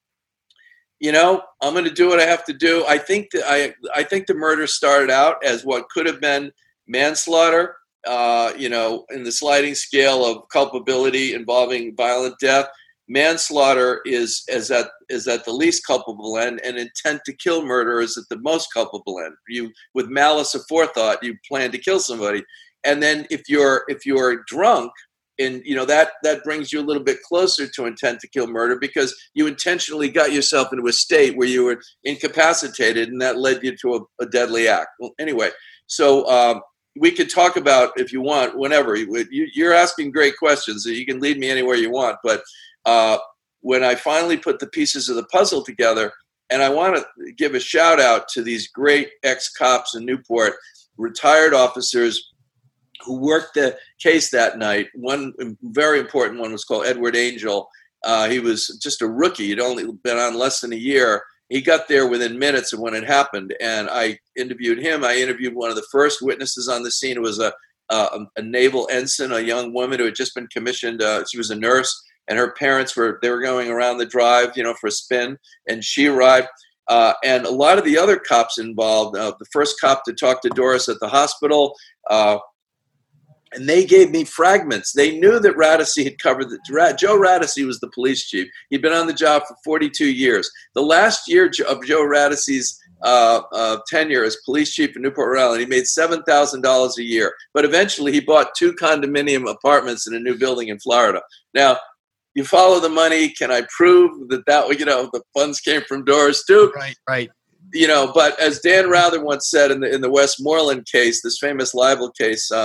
you know, I'm going to do what I have to do. I think that I I think the murder started out as what could have been manslaughter. Uh, you know, in the sliding scale of culpability involving violent death, manslaughter is is at is at the least culpable end, and intent to kill murder is at the most culpable end. You, with malice aforethought, you plan to kill somebody, and then if you're if you're drunk, and you know that that brings you a little bit closer to intent to kill murder, because you intentionally got yourself into a state where you were incapacitated, and that led you to a, a deadly act. Well, anyway, so. Um, We could talk about, if you want, whenever. You're asking great questions, so you can lead me anywhere you want. But uh, when I finally put the pieces of the puzzle together, and I want to give a shout out to these great ex-cops in Newport, retired officers who worked the case that night. One very important one was called Edward Angel. Uh, he was just a rookie. He'd only been on less than a year. He got there within minutes of when it happened, and I interviewed him. I interviewed one of the first witnesses on the scene. It was a a, a naval ensign, a young woman who had just been commissioned. Uh, she was a nurse, and her parents were they were going around the drive, you know, for a spin, and she arrived. Uh, and a lot of the other cops involved. Uh, the first cop to talk to Doris at the hospital. Uh, And they gave me fragments. They knew that Radice had covered the Joe Radice was the police chief. He'd been on the job for forty-two years. The last year of Joe Radice's uh, uh, tenure as police chief in Newport, Rhode Island, he made seven thousand dollars a year. But eventually he bought two condominium apartments in a new building in Florida. Now, you follow the money. Can I prove that that, you know, the funds came from Doris Duke? Right, right. You know, but as Dan Rather once said in the, in the Westmoreland case, this famous libel case, um,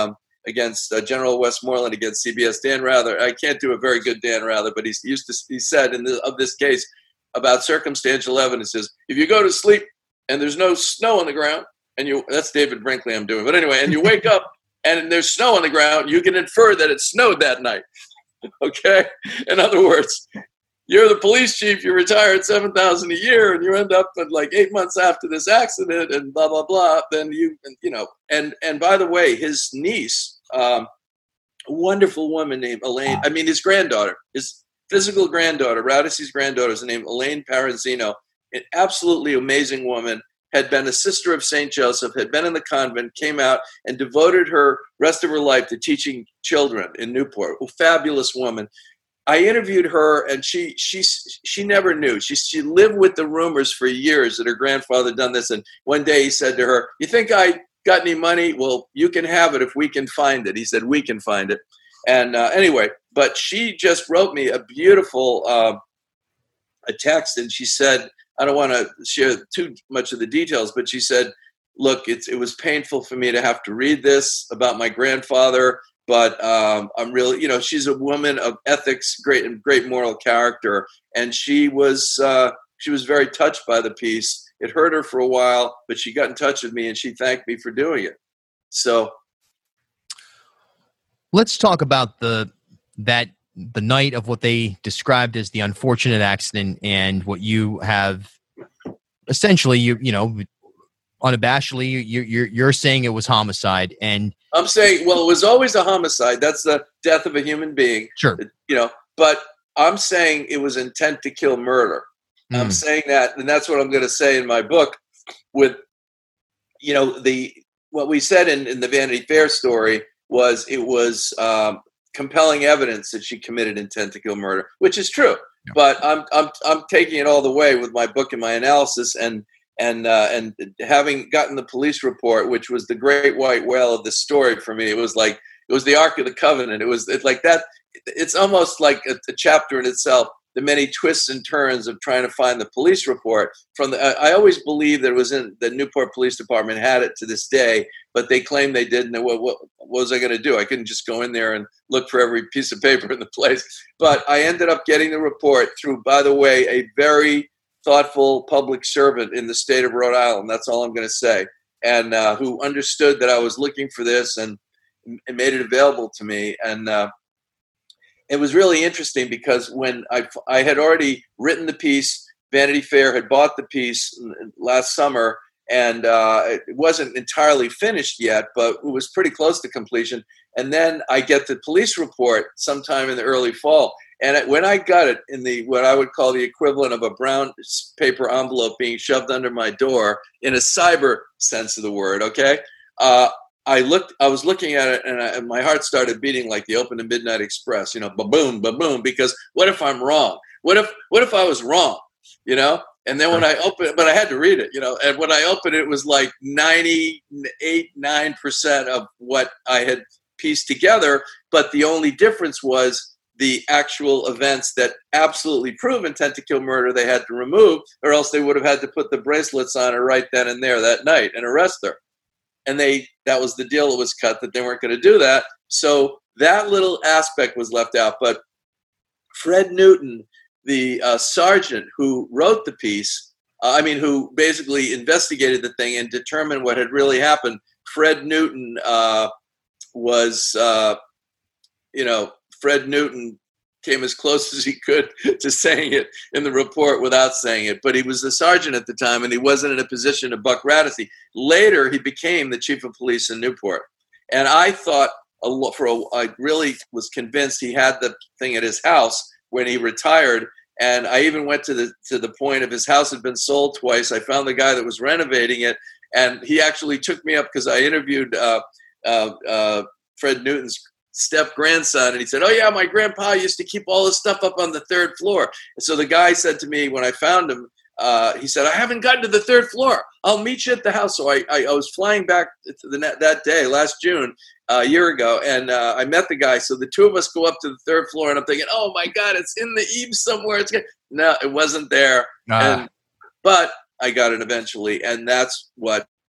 against uh, General Westmoreland against C B S. Dan Rather, I can't do a very good Dan Rather, but he's used to, he said in the, of this case about circumstantial evidence is, if you go to sleep and there's no snow on the ground, and you, that's David Brinkley I'm doing, but anyway, and you wake up and there's snow on the ground, you can infer that it snowed that night. Okay? In other words, you're the police chief, you retire at seven thousand dollars a year, and you end up at like eight months after this accident and blah, blah, blah. Then you, you know, and, and by the way, his niece, um, a wonderful woman named Elaine, I mean, his granddaughter, his physical granddaughter, Radissy's granddaughter is named Elaine Paranzino, an absolutely amazing woman, had been a sister of Saint Joseph, had been in the convent, came out and devoted her rest of her life to teaching children in Newport. A fabulous woman. I interviewed her, and she she she never knew. She she lived with the rumors for years that her grandfather had done this. And one day he said to her, "You think I got any money? Well, you can have it if we can find it." He said, "We can find it." And uh, anyway, but she just wrote me a beautiful uh, a text, and she said, I don't want to share too much of the details, but she said, "Look, it's it was painful for me to have to read this about my grandfather." But um, I'm really, you know, she's a woman of ethics, great and great moral character, and she was uh, she was very touched by the piece. It hurt her for a while, but she got in touch with me and she thanked me for doing it. So, let's talk about the that the night of what they described as the unfortunate accident and what you have essentially, you you know, unabashedly, you, you're you're saying it was homicide. And I'm saying, well, it was always a homicide. That's the death of a human being. Sure. You know, but I'm saying it was intent to kill murder. Mm. I'm saying that, and that's what I'm going to say in my book with, you know, the, what we said in, in the Vanity Fair story was it was um, compelling evidence that she committed intent to kill murder, which is true. Yeah. But I'm, I'm, I'm taking it all the way with my book and my analysis, and, And uh, and having gotten the police report, which was the great white whale of the story for me, it was like it was the Ark of the Covenant. It was it's like that. It's almost like a, a chapter in itself. The many twists and turns of trying to find the police report. From the, I, I always believed that it was in the Newport Police Department had it to this day, but they claimed they didn't. What, what, what was I going to do? I couldn't just go in there and look for every piece of paper in the place. But I ended up getting the report through, by the way, a very thoughtful public servant in the state of Rhode Island. That's all I'm going to say. And uh, who understood that I was looking for this and, and made it available to me. And uh, it was really interesting because when I, I had already written the piece, Vanity Fair had bought the piece last summer, and uh, it wasn't entirely finished yet, but it was pretty close to completion. And then I get the police report sometime in the early fall. And when I got it in the what I would call the equivalent of a brown paper envelope being shoved under my door, in a cyber sense of the word, okay, uh, I looked. I was looking at it, and, I, and my heart started beating like the Open to Midnight Express, you know, ba-boom, ba-boom. Because what if I'm wrong? What if what if I was wrong? You know. And then when I opened it, but I had to read it, you know. And when I opened it, it was like ninety-eight, nine percent of what I had pieced together. But the only difference was the actual events that absolutely prove intent to kill murder they had to remove, or else they would have had to put the bracelets on her right then and there that night and arrest her. And they that was the deal that was cut, that they weren't going to do that. So that little aspect was left out. But Fred Newton, the uh, sergeant who wrote the piece, uh, I mean, who basically investigated the thing and determined what had really happened, Fred Newton uh, was, uh, you know, Fred Newton came as close as he could to saying it in the report without saying it. But he was the sergeant at the time, and he wasn't in a position to buck Radissy. Later, he became the chief of police in Newport. And I thought, a lot for a, I really was convinced he had the thing at his house when he retired. And I even went to the to the point of his house had been sold twice. I found the guy that was renovating it, and he actually took me up because I interviewed uh, uh, uh, Fred Newton's step grandson, and he said, "Oh yeah, my grandpa used to keep all his stuff up on the third floor." And so the guy said to me when I found him, uh, he said, "I haven't gotten to the third floor. I'll meet you at the house." So I I, I was flying back to the that day last June, uh, a year ago, and uh, I met the guy. So the two of us go up to the third floor, and I'm thinking, "Oh my God, it's in the eaves somewhere." It's good. No, it wasn't there. Ah. And, but I got it eventually, and that's what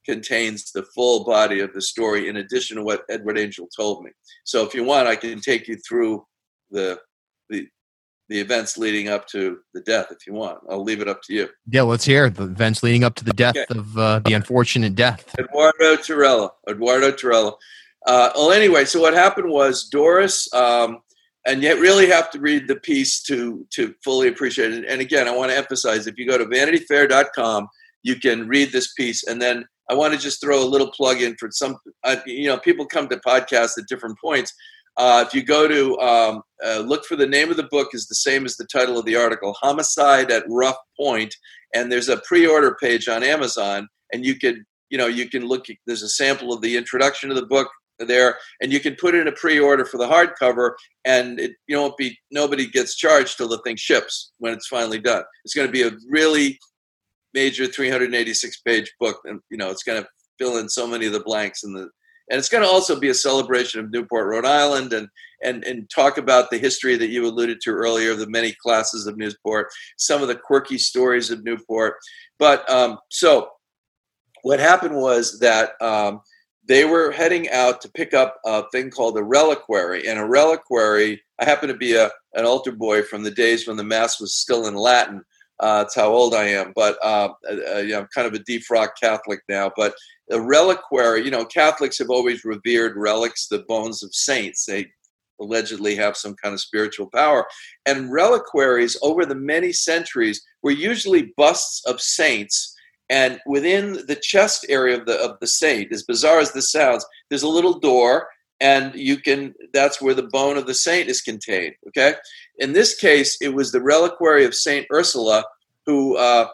contains the full body of the story in addition to what Edward Angel told me. So if you want, I can take you through the the the events leading up to the death if you want. I'll leave it up to you. Yeah, let's hear the events leading up to the death okay. of uh, the unfortunate death. Eduardo Torello. Eduardo Torello. Uh, well, anyway, so what happened was Doris, um, and you really have to read the piece to to fully appreciate it. And again, I want to emphasize, if you go to vanity fair dot com, you can read this piece. And then I want to just throw a little plug in for some, uh, you know, people come to podcasts at different points. Uh, if you go to um, uh, look for the name of the book is the same as the title of the article, Homicide at Rough Point, and there's a pre-order page on Amazon, and you could, you know, you can look. There's a sample of the introduction to the book there, and you can put in a pre-order for the hardcover, and it, you won't be nobody gets charged till the thing ships when it's finally done. It's going to be a really major three hundred eighty-six page book, and you know, it's going to fill in so many of the blanks in the. And it's going to also be a celebration of Newport, Rhode Island, and and and talk about the history that you alluded to earlier, the many classes of Newport, some of the quirky stories of Newport. But um, so what happened was that um, they were heading out to pick up a thing called a reliquary. And a reliquary, I happen to be a an altar boy from the days when the Mass was still in Latin. Uh, that's how old I am, but uh, uh, you know, I'm kind of a defrocked Catholic now. But a reliquary, you know, Catholics have always revered relics, the bones of saints. They allegedly have some kind of spiritual power. And reliquaries over the many centuries were usually busts of saints. And within the chest area of the of the saint, as bizarre as this sounds, there's a little door, and you can, that's where the bone of the saint is contained, okay? In this case, it was the reliquary of Saint Ursula, who uh,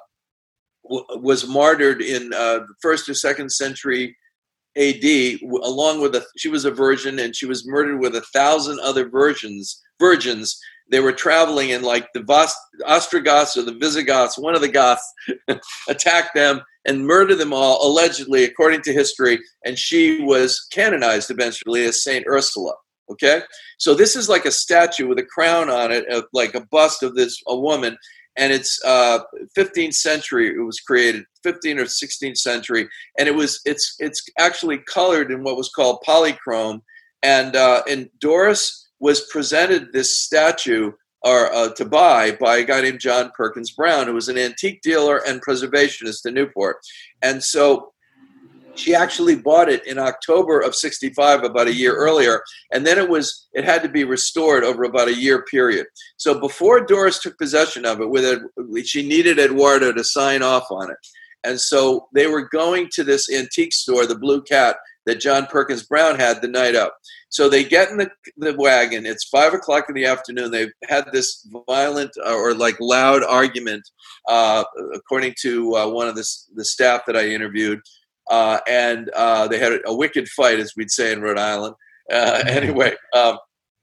w- was martyred in uh, the first or second century A D, w- along with a, she was a virgin, and she was murdered with a thousand other virgins, virgins. They were traveling, and like the Vos- Ostrogoths or the Visigoths, one of the Goths attacked them and murdered them all, allegedly, according to history, and she was canonized eventually as Saint Ursula, okay? So this is like a statue with a crown on it, of like a bust of this, a woman, and it's uh, fifteenth century, it was created, fifteenth or sixteenth century, and it was, it's it's actually colored in what was called polychrome, and uh, and Doris was presented this statue or uh, to buy by a guy named John Perkins Brown, who was an antique dealer and preservationist in Newport. And so she actually bought it in October of sixty-five, about a year earlier. And then it was, it had to be restored over about a year period. So before Doris took possession of it, with it, she needed Eduardo to sign off on it. And so they were going to this antique store, the Blue Cat, that John Perkins Brown had the night up. So they get in the, the wagon. It's five o'clock in the afternoon. They've had this violent uh, or like loud argument, uh, according to uh, one of the, the staff that I interviewed. Uh, and uh, they had a, a wicked fight, as we'd say in Rhode Island. Uh, anyway, um,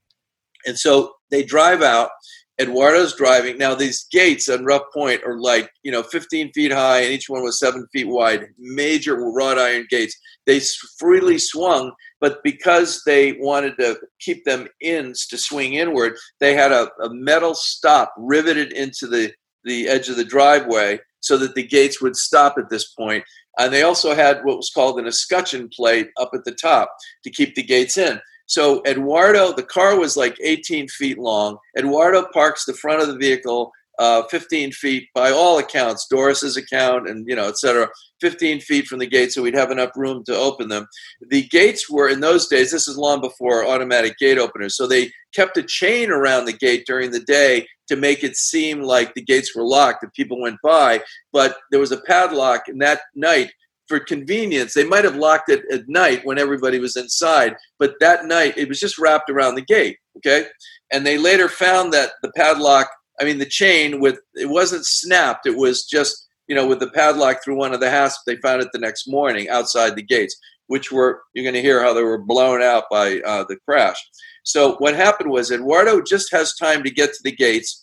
and so they drive out. Eduardo's driving. Now, these gates on Rough Point are like, you know, fifteen feet high, and each one was seven feet wide, major wrought iron gates. They freely swung, but because they wanted to keep them in to swing inward, they had a, a metal stop riveted into the, the edge of the driveway so that the gates would stop at this point. And they also had what was called an escutcheon plate up at the top to keep the gates in. So Eduardo, the car was like eighteen feet long. Eduardo parks the front of the vehicle uh, fifteen feet, by all accounts, Doris's account and, you know, et cetera, fifteen feet from the gate, so we'd have enough room to open them. The gates were, in those days, this is long before automatic gate openers, so they kept a chain around the gate during the day to make it seem like the gates were locked if people went by, but there was a padlock, and that night, for convenience, they might have locked it at night when everybody was inside, but that night it was just wrapped around the gate, okay? And they later found that the padlock, I mean the chain, with it wasn't snapped, it was just, you know, with the padlock through one of the hasps. They found it the next morning outside the gates, which were, you're going to hear how they were blown out by uh, the crash. So what happened was Eduardo just has time to get to the gates.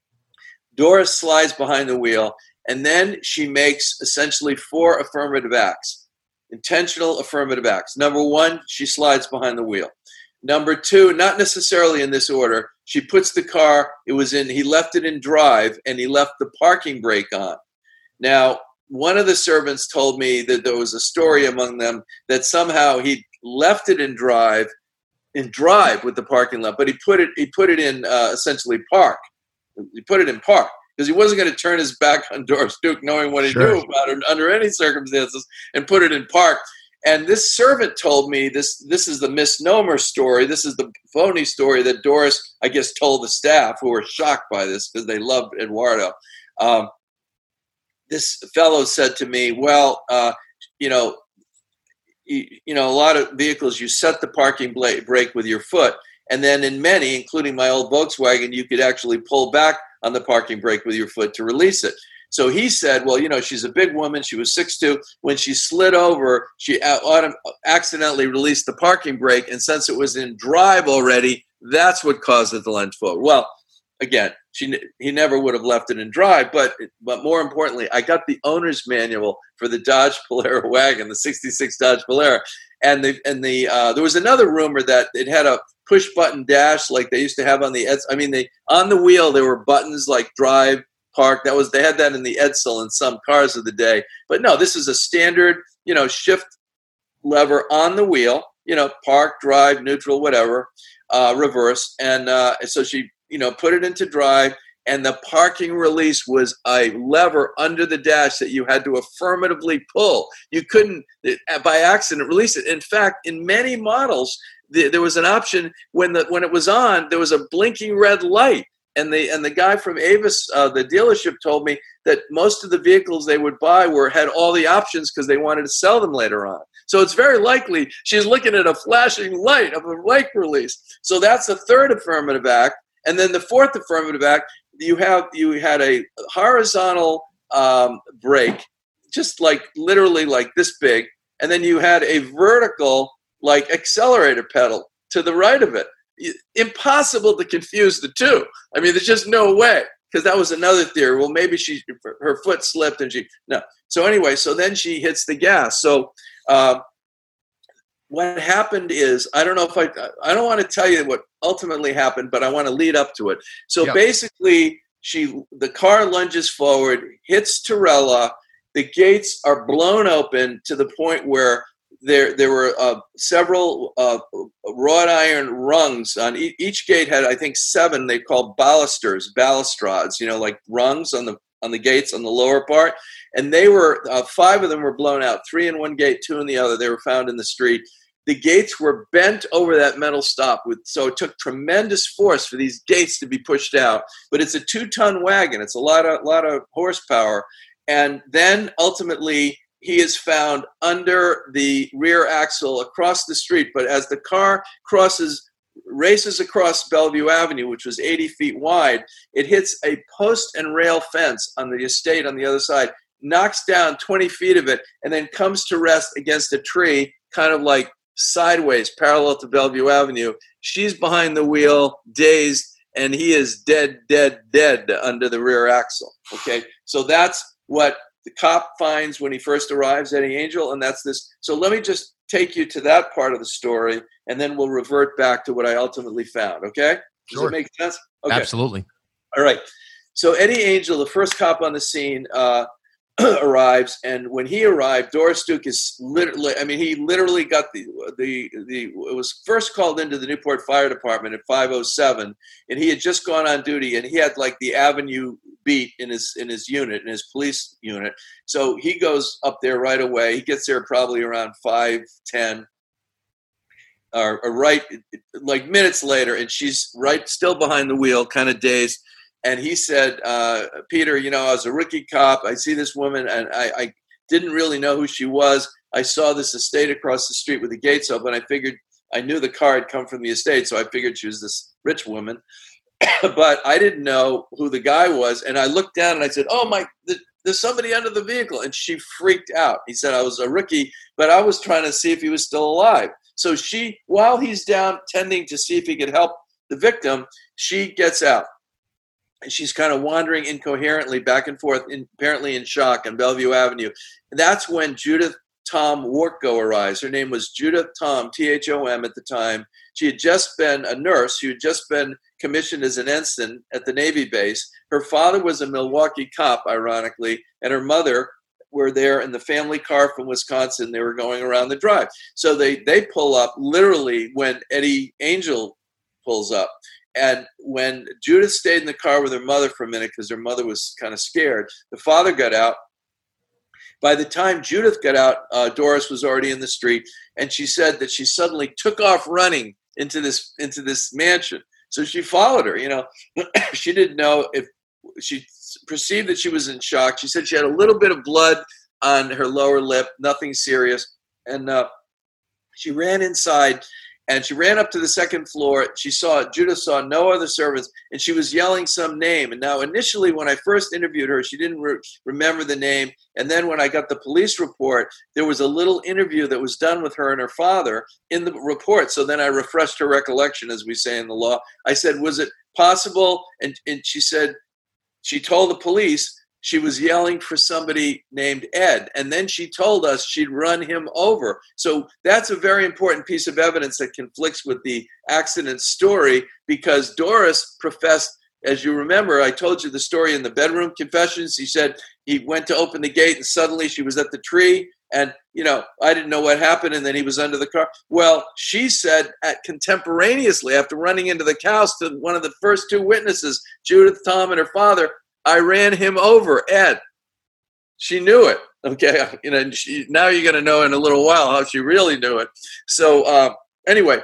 Doris slides behind the wheel, and then she makes essentially four affirmative acts, intentional affirmative acts. Number one, she slides behind the wheel. Number two, not necessarily in this order, she puts the car, it was in, he left it in drive, and he left the parking brake on. Now, one of the servants told me that there was a story among them that somehow he left it in drive, in drive with the parking lot, but he put it he put it in uh, essentially park. He put it in park because he wasn't going to turn his back on Doris Duke, knowing what he sure. knew about her under any circumstances, and put it in park. And this servant told me this. This is the misnomer story. This is the phony story that Doris, I guess, told the staff, who were shocked by this because they loved Eduardo. Um, this fellow said to me, "Well, uh, you know, you, you know, a lot of vehicles you set the parking brake with your foot, and then in many, including my old Volkswagen, you could actually pull back on the parking brake with your foot to release it." So he said, well, you know, she's a big woman. She was six foot two. When she slid over, she accidentally released the parking brake. And since it was in drive already, that's what caused it to lunge forward. Well, again, she he never would have left it in drive. But but more importantly, I got the owner's manual for the Dodge Polara wagon, the sixty-six Dodge Polara. And the and the uh, there was another rumor that it had a push button dash like they used to have on the I mean, they on the wheel, there were buttons like drive, park. That was, they had that in the Edsel in some cars of the day. But no, this is a standard, you know, shift lever on the wheel, you know, park, drive, neutral, whatever, uh, reverse. And uh, so she, you know, put it into drive, and the parking release was a lever under the dash that you had to affirmatively pull. You couldn't, by accident, release it. In fact, in many models, the, there was an option when the when it was on, there was a blinking red light. And the and the guy from Avis, uh, the dealership, told me that most of the vehicles they would buy were had all the options because they wanted to sell them later on. So it's very likely she's looking at a flashing light of a brake release. So that's the third affirmative act. And then the fourth affirmative act, you have you had a horizontal um, brake, just like literally like this big, and then you had a vertical like accelerator pedal to the right of it. Impossible to confuse the two. I mean, there's just no way, because that was another theory. Well, maybe she her foot slipped and she no. So anyway, so then she hits the gas. So uh, what happened is, I don't know if I I don't want to tell you what ultimately happened, but I want to lead up to it. So yep. basically, she the car lunges forward, hits Torella. The gates are blown open to the point where There, there were uh, several uh, wrought iron rungs on e- each gate. Had I think seven. They called balusters, balustrades. You know, like rungs on the on the gates on the lower part. And they were uh, five of them were blown out. Three in one gate, two in the other. They were found in the street. The gates were bent over that metal stop. With so it took tremendous force for these gates to be pushed out. But it's a two-ton wagon. It's a lot of lot of horsepower. And then ultimately, he is found under the rear axle across the street. But as the car crosses, races across Bellevue Avenue, which was eighty feet wide, it hits a post and rail fence on the estate on the other side, knocks down twenty feet of it, and then comes to rest against a tree, kind of like sideways, parallel to Bellevue Avenue. She's behind the wheel, dazed, and he is dead, dead, dead under the rear axle. Okay, so that's what the cop finds when he first arrives, Eddie Angel, and that's this. So let me just take you to that part of the story, and then we'll revert back to what I ultimately found, okay? Does sure. it make sense? Okay. Absolutely. All right. So Eddie Angel, the first cop on the scene, uh, arrives, and when he arrived, Doris Duke is literally, I mean, he literally got the, the, the, it was first called into the Newport Fire Department at five oh seven, and he had just gone on duty, and he had like the Avenue beat in his, in his unit, in his police unit. So he goes up there right away. He gets there probably around five ten, or, or right, like minutes later, and she's right, still behind the wheel, kind of dazed. And he said, uh, Peter, you know, I was a rookie cop. I see this woman, and I, I didn't really know who she was. I saw this estate across the street with the gates open. I figured, I knew the car had come from the estate, so I figured she was this rich woman. But I didn't know who the guy was. And I looked down, and I said, oh, my, there's somebody under the vehicle. And she freaked out. He said, I was a rookie, but I was trying to see if he was still alive. So she, while he's down tending to see if he could help the victim, she gets out. And she's kind of wandering incoherently back and forth, in, apparently in shock on Bellevue Avenue. And that's when Judith Tom Wortko arrives. Her name was Judith Tom, T H O M at the time. She had just been a nurse. She had just been commissioned as an ensign at the Navy base. Her father was a Milwaukee cop, ironically, and her mother were there in the family car from Wisconsin. They were going around the drive. So they, they pull up literally when Eddie Angel pulls up. And when Judith stayed in the car with her mother for a minute, because her mother was kind of scared, the father got out. By the time Judith got out, uh, Doris was already in the street. And she said that she suddenly took off running into this, into this mansion. So she followed her, you know. She didn't know if she perceived that she was in shock. She said she had a little bit of blood on her lower lip, nothing serious. And uh, she ran inside and she ran up to the second floor. She saw, Judith saw no other servants, and she was yelling some name. And now initially when I first interviewed her, she didn't re- remember the name. And then when I got the police report, there was a little interview that was done with her and her father in the report. So then I refreshed her recollection, as we say in the law. I said, was it possible? And, and she said, she told the police she was yelling for somebody named Ed. And then she told us she'd run him over. So that's a very important piece of evidence that conflicts with the accident story, because Doris professed, as you remember, I told you the story in the bedroom confessions. He said he went to open the gate and suddenly she was at the tree. And, you know, I didn't know what happened. And then he was under the car. Well, she said at contemporaneously, after running into the house, to one of the first two witnesses, Judith, Tom, and her father, I ran him over, Ed. She knew it. Okay. You know, she, now you're going to know in a little while how she really knew it. So uh, anyway,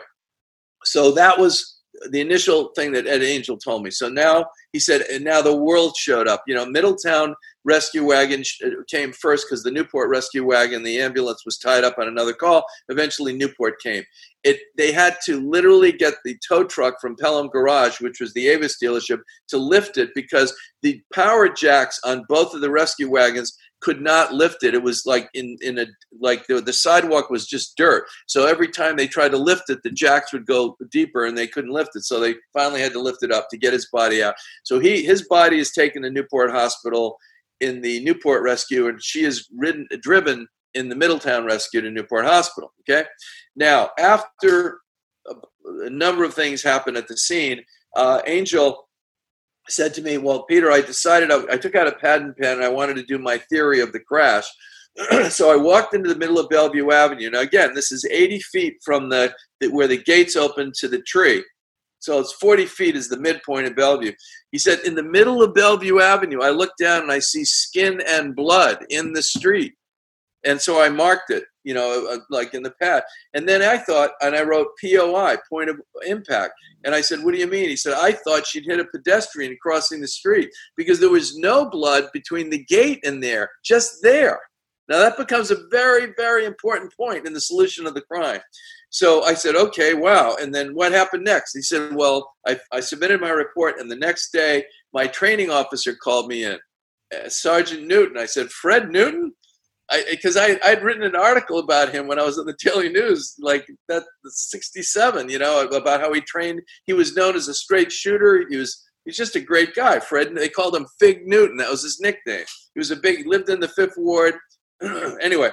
so that was the initial thing that Ed Angel told me. So now he said, and now the world showed up. You know, Middletown rescue wagon came first because the Newport rescue wagon, the ambulance was tied up on another call. Eventually Newport came. It they had to literally get the tow truck from Pelham Garage, which was the Avis dealership, to lift it because the power jacks on both of the rescue wagons could not lift it. It was like in in a like the, the sidewalk was just dirt. So every time they tried to lift it, the jacks would go deeper and they couldn't lift it. So they finally had to lift it up to get his body out. So he his body is taken to Newport Hospital in the Newport rescue, and she is ridden driven in the Middletown rescue to Newport Hospital. Okay. Now, after a, a number of things happened at the scene, uh, Angel said to me, well, Peter, I decided, I, I took out a pad and pen and I wanted to do my theory of the crash. So I walked into the middle of Bellevue Avenue. Now, again, this is eighty feet from the, the where the gates open to the tree. So it's forty feet is the midpoint of Bellevue. He said, in the middle of Bellevue Avenue, I look down and I see skin and blood in the street. And so I marked it, you know, like in the pad. And then I thought, and I wrote P O I, point of impact. And I said, what do you mean? He said, I thought she'd hit a pedestrian crossing the street because there was no blood between the gate and there, just there. Now that becomes a very, very important point in the solution of the crime. So I said, okay, wow. And then what happened next? He said, well, I, I submitted my report, and the next day my training officer called me in, uh, Sergeant Newton. I said, Fred Newton? Because I, I, I'd written an article about him when I was in the Daily News, like that sixty-seven, you know, about how he trained. He was known as a straight shooter. He was he's just a great guy, Fred. They called him Fig Newton. That was his nickname. He was a big, lived in the Fifth Ward. Anyway,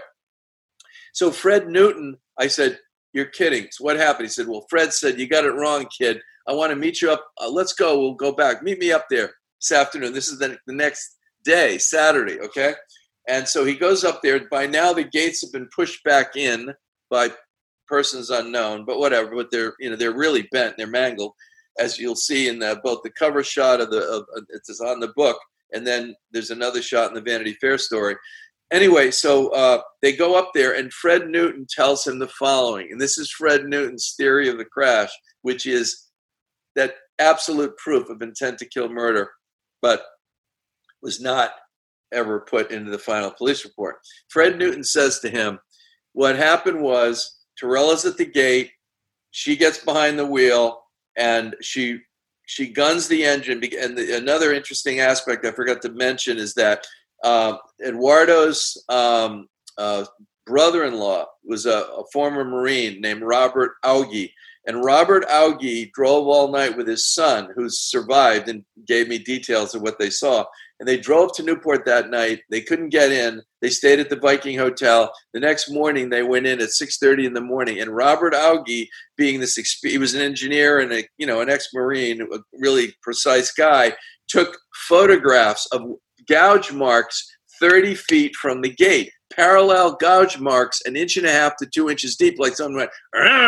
so Fred Newton, I said, you're kidding. So what happened? He said, well, Fred said, you got it wrong, kid. I want to meet you up. Uh, let's go. We'll go back. Meet me up there this afternoon. This is the, the next day, Saturday, okay? And so he goes up there. By now, the gates have been pushed back in by persons unknown, but whatever. But they're, you know, they're really bent. They're mangled, as you'll see in the, both the cover shot of the, of, it's on the book, and then there's another shot in the Vanity Fair story. Anyway, so uh, they go up there, and Fred Newton tells him the following, and this is Fred Newton's theory of the crash, which is that absolute proof of intent to kill murder, but was not ever put into the final police report. Fred Newton says to him, what happened was Torella's at the gate, she gets behind the wheel, and she she guns the engine. And the, another interesting aspect I forgot to mention is that uh, Eduardo's um, uh, brother-in-law was a, a former Marine named Robert Augie. And Robert Augie drove all night with his son, who survived, and gave me details of what they saw. And they drove to Newport that night. They couldn't get in. They stayed at the Viking Hotel. The next morning, they went in at six thirty in the morning. And Robert Augie, being this, he was an engineer and a, you know, an ex-Marine, a really precise guy, took photographs of gouge marks thirty feet from the gate. Parallel gouge marks an inch and a half to two inches deep, like someone went,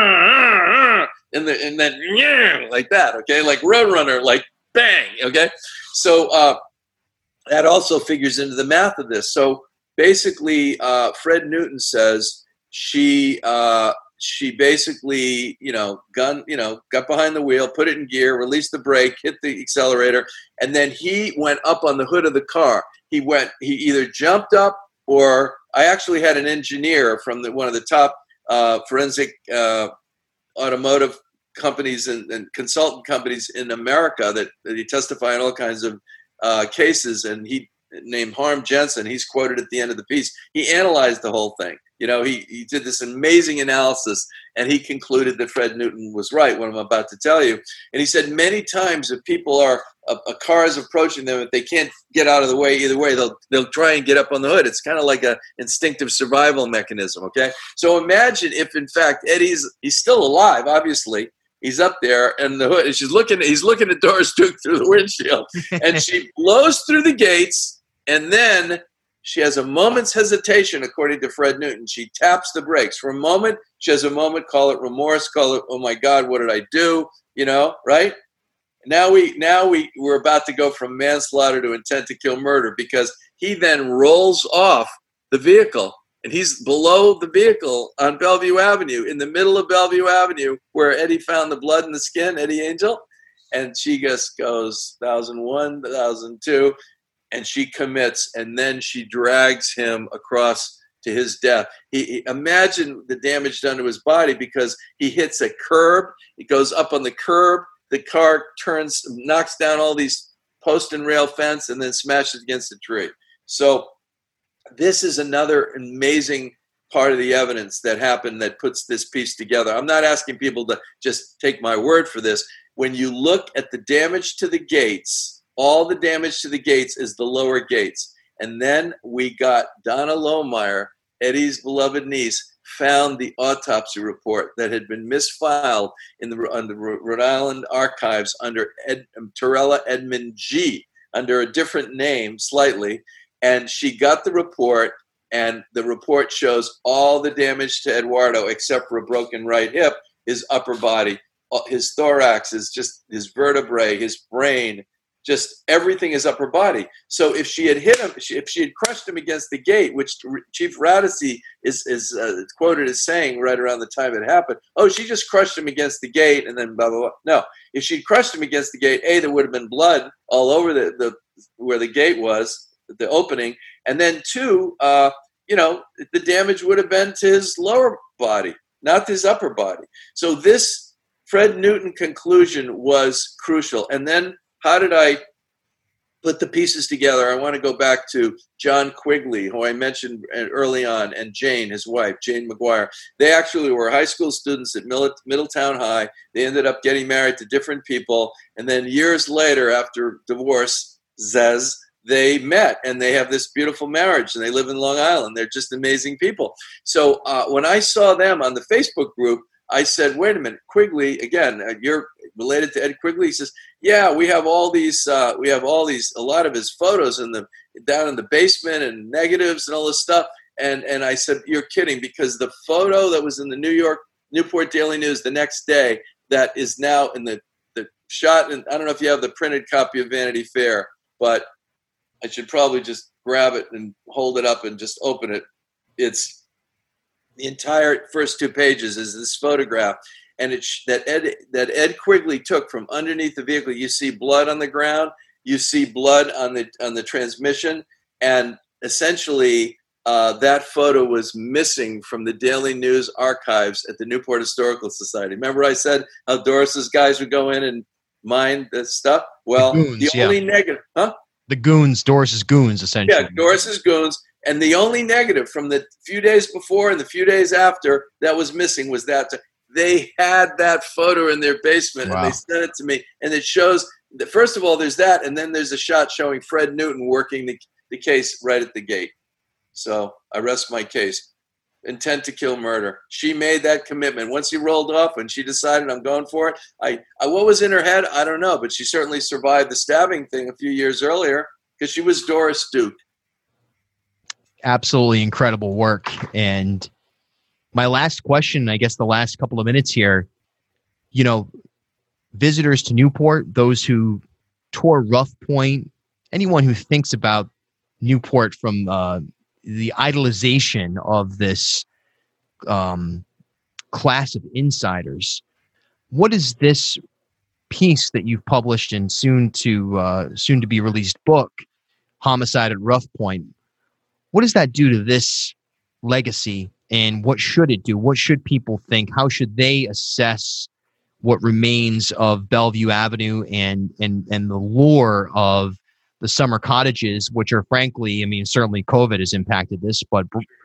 and, the, and then like that, okay? Like Roadrunner, like bang, okay? So uh, that also figures into the math of this. So basically, uh, Fred Newton says she uh, she basically, you know, gun, you know, got behind the wheel, put it in gear, released the brake, hit the accelerator, and then he went up on the hood of the car. He went, he either jumped up, or I actually had an engineer from the, one of the top uh, forensic uh, automotive companies and, and consultant companies in America that, that he testified in all kinds of uh, cases, and he named Harm Jensen. He's quoted at the end of the piece. He analyzed the whole thing. You know, he, he did this amazing analysis, and he concluded that Fred Newton was right, what I'm about to tell you. And he said many times if people are, a, a car is approaching them, if they can't get out of the way either way, they'll they'll try and get up on the hood. It's kind of like an instinctive survival mechanism, okay? So imagine if, in fact, Eddie's, he's still alive, obviously. He's up there, and the hood, and she's looking, he's looking at Doris Duke through the windshield, and she blows through the gates, and then she has a moment's hesitation, according to Fred Newton. She taps the brakes. For a moment, she has a moment, call it remorse, call it, oh my God, what did I do? You know, right? Now, we, now we, we're about to go from manslaughter to intent to kill murder, because he then rolls off the vehicle, and he's below the vehicle on Bellevue Avenue, in the middle of Bellevue Avenue, where Eddie found the blood in the skin, Eddie Angel. And she just goes, one thousand one, one thousand two. And she commits, and then she drags him across to his death. He, he imagine the damage done to his body, because he hits a curb. He goes up on the curb. The car turns, knocks down all these post and rail fence, and then smashes against a tree. So this is another amazing part of the evidence that happened that puts this piece together. I'm not asking people to just take my word for this. When you look at the damage to the gates, all the damage to the gates is the lower gates. And then we got Donna Lohmeyer, Eddie's beloved niece, found the autopsy report that had been misfiled in the, on the Rhode Island archives under Ed, um, Torella Edmund G, under a different name slightly. And she got the report, and the report shows all the damage to Eduardo except for a broken right hip, his upper body, his thorax, is just his vertebrae, his brain, just everything is upper body. So if she had hit him, if she had crushed him against the gate, which Chief Radice is is uh, quoted as saying right around the time it happened, oh, she just crushed him against the gate and then blah, blah, blah. No, if she'd crushed him against the gate, A, there would have been blood all over the, the where the gate was, the opening. And then two, uh, you know, the damage would have been to his lower body, not his upper body. So this Fred Newton conclusion was crucial. And then how did I put the pieces together? I want to go back to John Quigley, who I mentioned early on, and Jane, his wife, Jane McGuire. They actually were high school students at Middletown High. They ended up getting married to different people. And then years later, after divorce, Zez, they met, and they have this beautiful marriage, and they live in Long Island. They're just amazing people. So uh, when I saw them on the Facebook group, I said, wait a minute, Quigley, again, you're related to Ed Quigley? He says, yeah, we have all these, uh, we have all these, a lot of his photos in the, down in the basement and negatives and all this stuff. And and I said, you're kidding, because the photo that was in the New York, Newport Daily News the next day, that is now in the, the shot, and I don't know if you have the printed copy of Vanity Fair, but I should probably just grab it and hold it up and just open it. It's, the entire first two pages is this photograph, and it's that Ed that Ed Quigley took from underneath the vehicle. You see blood on the ground, you see blood on the on the transmission, and essentially uh, that photo was missing from the Daily News archives at the Newport Historical Society. Remember, I said how Doris's guys would go in and mine the stuff. Well, the, goons, the only yeah. negative, huh? The goons, Doris's goons, essentially. Yeah, Doris's goons. And the only negative from the few days before and the few days after that was missing was that they had that photo in their basement. Wow. And they sent it to me. And it shows that, first of all, there's that. And then there's a shot showing Fred Newton working the, the case right at the gate. So I rest my case. Intent to kill murder. She made that commitment. Once he rolled off and she decided, I'm going for it. I, I what was in her head? I don't know. But she certainly survived the stabbing thing a few years earlier, because she was Doris Duke. absolutely incredible work. And my last question, I guess the last couple of minutes here, you know, visitors to Newport, those who tour Rough Point, anyone who thinks about Newport from uh, the idolization of this um, class of insiders, what is this piece that you've published and soon to uh, soon to be released book, Homicide at Rough Point, what does that do to this legacy, and what should it do? What should people think? How should they assess what remains of Bellevue Avenue and and and the lore of the summer cottages, which are frankly, I mean, certainly COVID has impacted this, but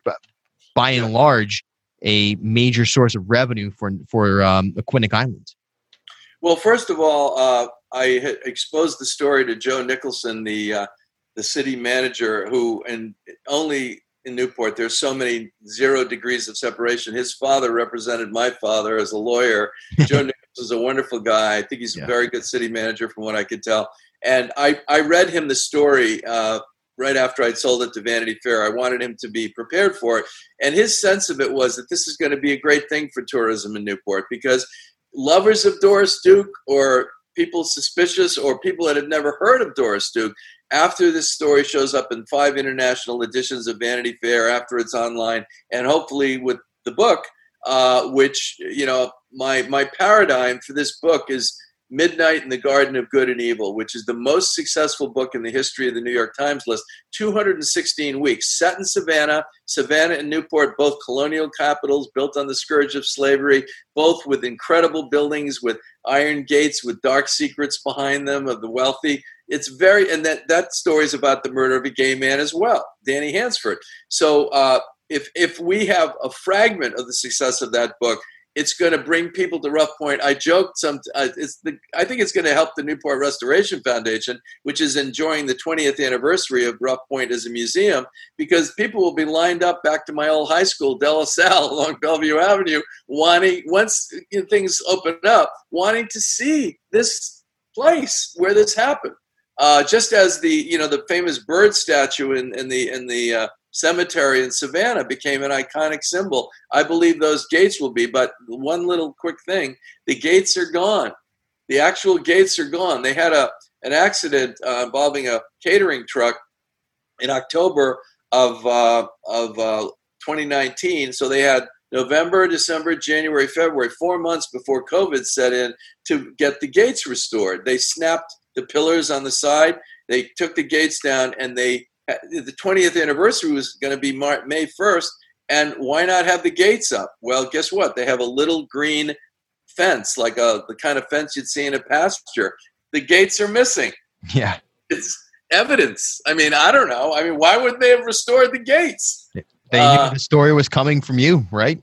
by and large, a major source of revenue for for um, Aquidneck Island? Well, first of all, uh, I had exposed the story to Joe Nicholson, the uh, the city manager, who, and only in Newport, there's so many zero degrees of separation. His father represented my father as a lawyer. Joe Nicholson is a wonderful guy. I think he's yeah. a very good city manager from what I could tell. And I, I read him the story uh, right after I'd sold it to Vanity Fair. I wanted him to be prepared for it. And his sense of it was that this is going to be a great thing for tourism in Newport, because lovers of Doris Duke, or people suspicious, or people that have never heard of Doris Duke, after this story shows up in five international editions of Vanity Fair, after it's online, and hopefully with the book, uh, which, you know, my my paradigm for this book is Midnight in the Garden of Good and Evil, which is the most successful book in the history of the New York Times list. two hundred sixteen weeks, set in Savannah. Savannah and Newport, both colonial capitals built on the scourge of slavery, both with incredible buildings, with iron gates, with dark secrets behind them of the wealthy. It's very, and that, that story is about the murder of a gay man as well, Danny Hansford. So uh, if if we have a fragment of the success of that book, it's going to bring people to Rough Point. I joked some. Uh, it's the. I think it's going to help the Newport Restoration Foundation, which is enjoying the twentieth anniversary of Rough Point as a museum, because people will be lined up back to my old high school, De La Salle, along Bellevue Avenue, wanting, once you know, things open up, wanting to see this place where this happened. Uh, just as the you know the famous bird statue in, in the in the uh, cemetery in Savannah became an iconic symbol, I believe those gates will be. But one little quick thing, the gates are gone. The actual gates are gone. They had a an accident uh, involving a catering truck in October of uh, of uh, twenty nineteen. So they had November, December, January, February, four months before COVID set in to get the gates restored. They snapped the pillars on the side. They took the gates down, and they the twentieth anniversary was going to be Mar- May first, and why not have the gates up? Well, guess what? They have a little green fence, like a the kind of fence you'd see in a pasture. The gates are missing. Yeah. It's evidence. I mean, I don't know. I mean, why would they have restored the gates? They uh, knew the story was coming from you, right?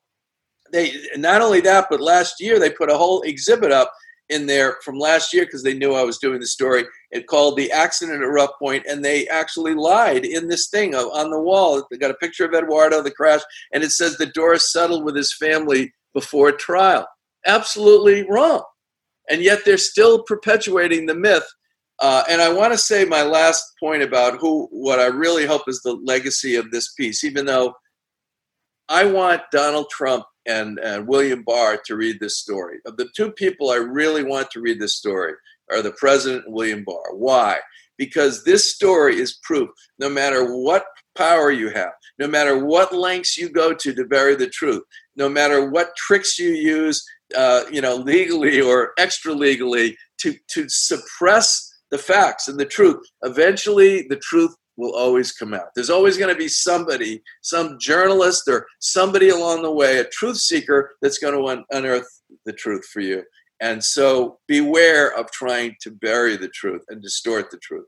They not only that, but last year they put a whole exhibit up in there from last year, because they knew I was doing the story. It called The Accident at Rough Point, and they actually lied in this thing on the wall. They got a picture of Eduardo, the crash, and it says that Doris settled with his family before trial. Absolutely wrong. And yet they're still perpetuating the myth. Uh, and I want to say my last point about who, what I really hope is the legacy of this piece, even though I want Donald Trump and, and William Barr to read this story. Of the two people I really want to read this story are the president and William Barr. Why? Because this story is proof, no matter what power you have, no matter what lengths you go to to bury the truth, no matter what tricks you use, uh, you know, legally or extra legally to, to suppress the facts and the truth, eventually the truth will always come out. There's always going to be somebody, some journalist or somebody along the way, a truth seeker that's going to un- unearth the truth for you. And so beware of trying to bury the truth and distort the truth.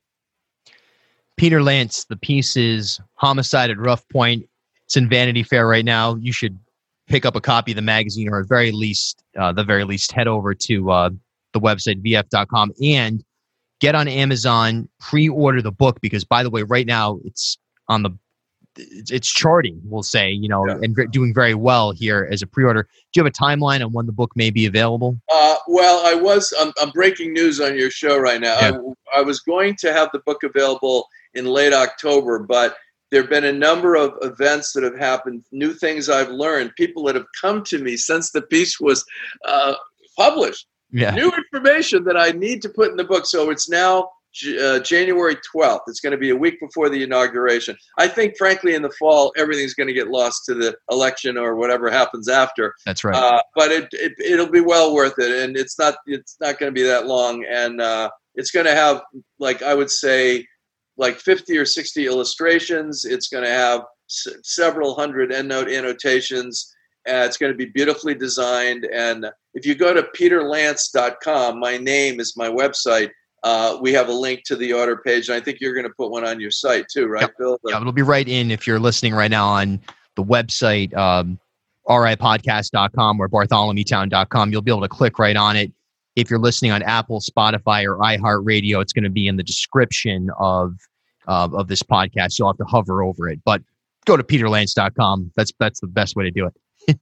Peter Lance, the piece is Homicide at Rough Point. It's in Vanity Fair right now. You should pick up a copy of the magazine, or at very least, uh, the very least, head over to uh, the website, v f dot com, and get on Amazon, pre-order the book, because, by the way, right now it's on the, it's, it's charting, we'll say, you know, yeah. and doing very well here as a pre-order. Do you have a timeline on when the book may be available? Uh, well, I was, I'm, I'm breaking news on your show right now. Yeah. I, I was going to have the book available in late October, but There have been a number of events that have happened, new things I've learned, people that have come to me since the piece was uh, published. Yeah. New information that I need to put in the book. So it's now uh, January twelfth. It's going to be a week before the inauguration. I think, frankly, in the fall, everything's going to get lost to the election or whatever happens after. That's right. Uh, but it, it, it'll be well worth it. And it's not, it's not going to be that long. And uh, it's going to have, like, I would say, like fifty or sixty illustrations. It's going to have s- several hundred endnote annotations. Uh, it's going to be beautifully designed. And if you go to peter lance dot com, my name is my website. Uh, we have a link to the order page. And I think you're going to put one on your site too, right, yep. Bill? Yeah, it'll be right in if you're listening right now on the website, um, r i podcast dot com or bartholomew town dot com. You'll be able to click right on it. If you're listening on Apple, Spotify, or iHeartRadio, it's going to be in the description of uh, of this podcast. You'll have to hover over it. But go to peter lance dot com. That's that's the best way to do it.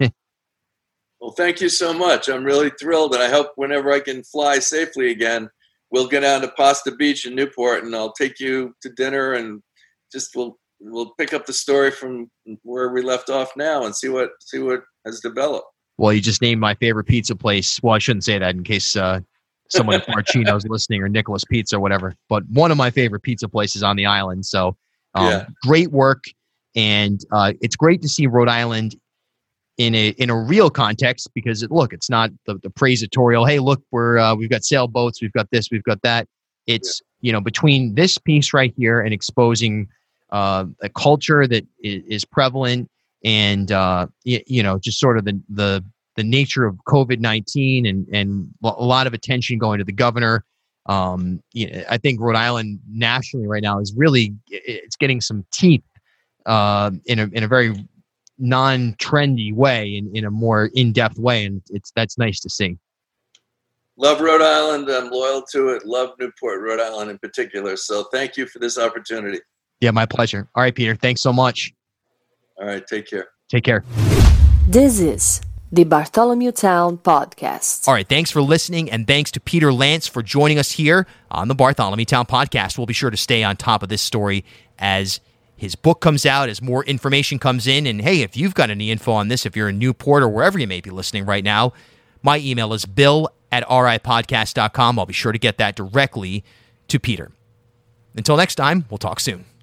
Well, thank you so much. I'm really thrilled, and I hope whenever I can fly safely again, we'll go down to Pasta Beach in Newport, and I'll take you to dinner, and just we'll we'll pick up the story from where we left off now, and see what see what has developed. Well, you just named my favorite pizza place. Well, I shouldn't say that in case uh, someone at Marcino's listening, or Nicholas Pizza or whatever. But one of my favorite pizza places on the island. So um, yeah. Great work, and uh, it's great to see Rhode Island in a in a real context, because it, look, it's not the, the praisatorial, hey, look, we're uh, we've got sailboats, we've got this, we've got that. It's yeah. you know, between this piece right here and exposing uh, a culture that is, is prevalent, and uh, you, you know, just sort of the the the nature of COVID nineteen, and and a lot of attention going to the governor. Um, you know, I think Rhode Island nationally right now is really, it's getting some teeth uh, in a in a very non-trendy way, in, in a more in-depth way, and it's that's nice to see. Love Rhode Island. I'm loyal to it. Love Newport, Rhode Island in particular. So thank you for this opportunity. Yeah, my pleasure. All right, Peter. Thanks so much. All right. Take care. Take care. This is the Bartholomew Town Podcast. All right. Thanks for listening, and thanks to Peter Lance for joining us here on the Bartholomew Town Podcast. We'll be sure to stay on top of this story as his book comes out, as more information comes in. And hey, if you've got any info on this, if you're in Newport or wherever you may be listening right now, my email is bill at r i podcast dot com. I'll be sure to get that directly to Peter. Until next time, we'll talk soon.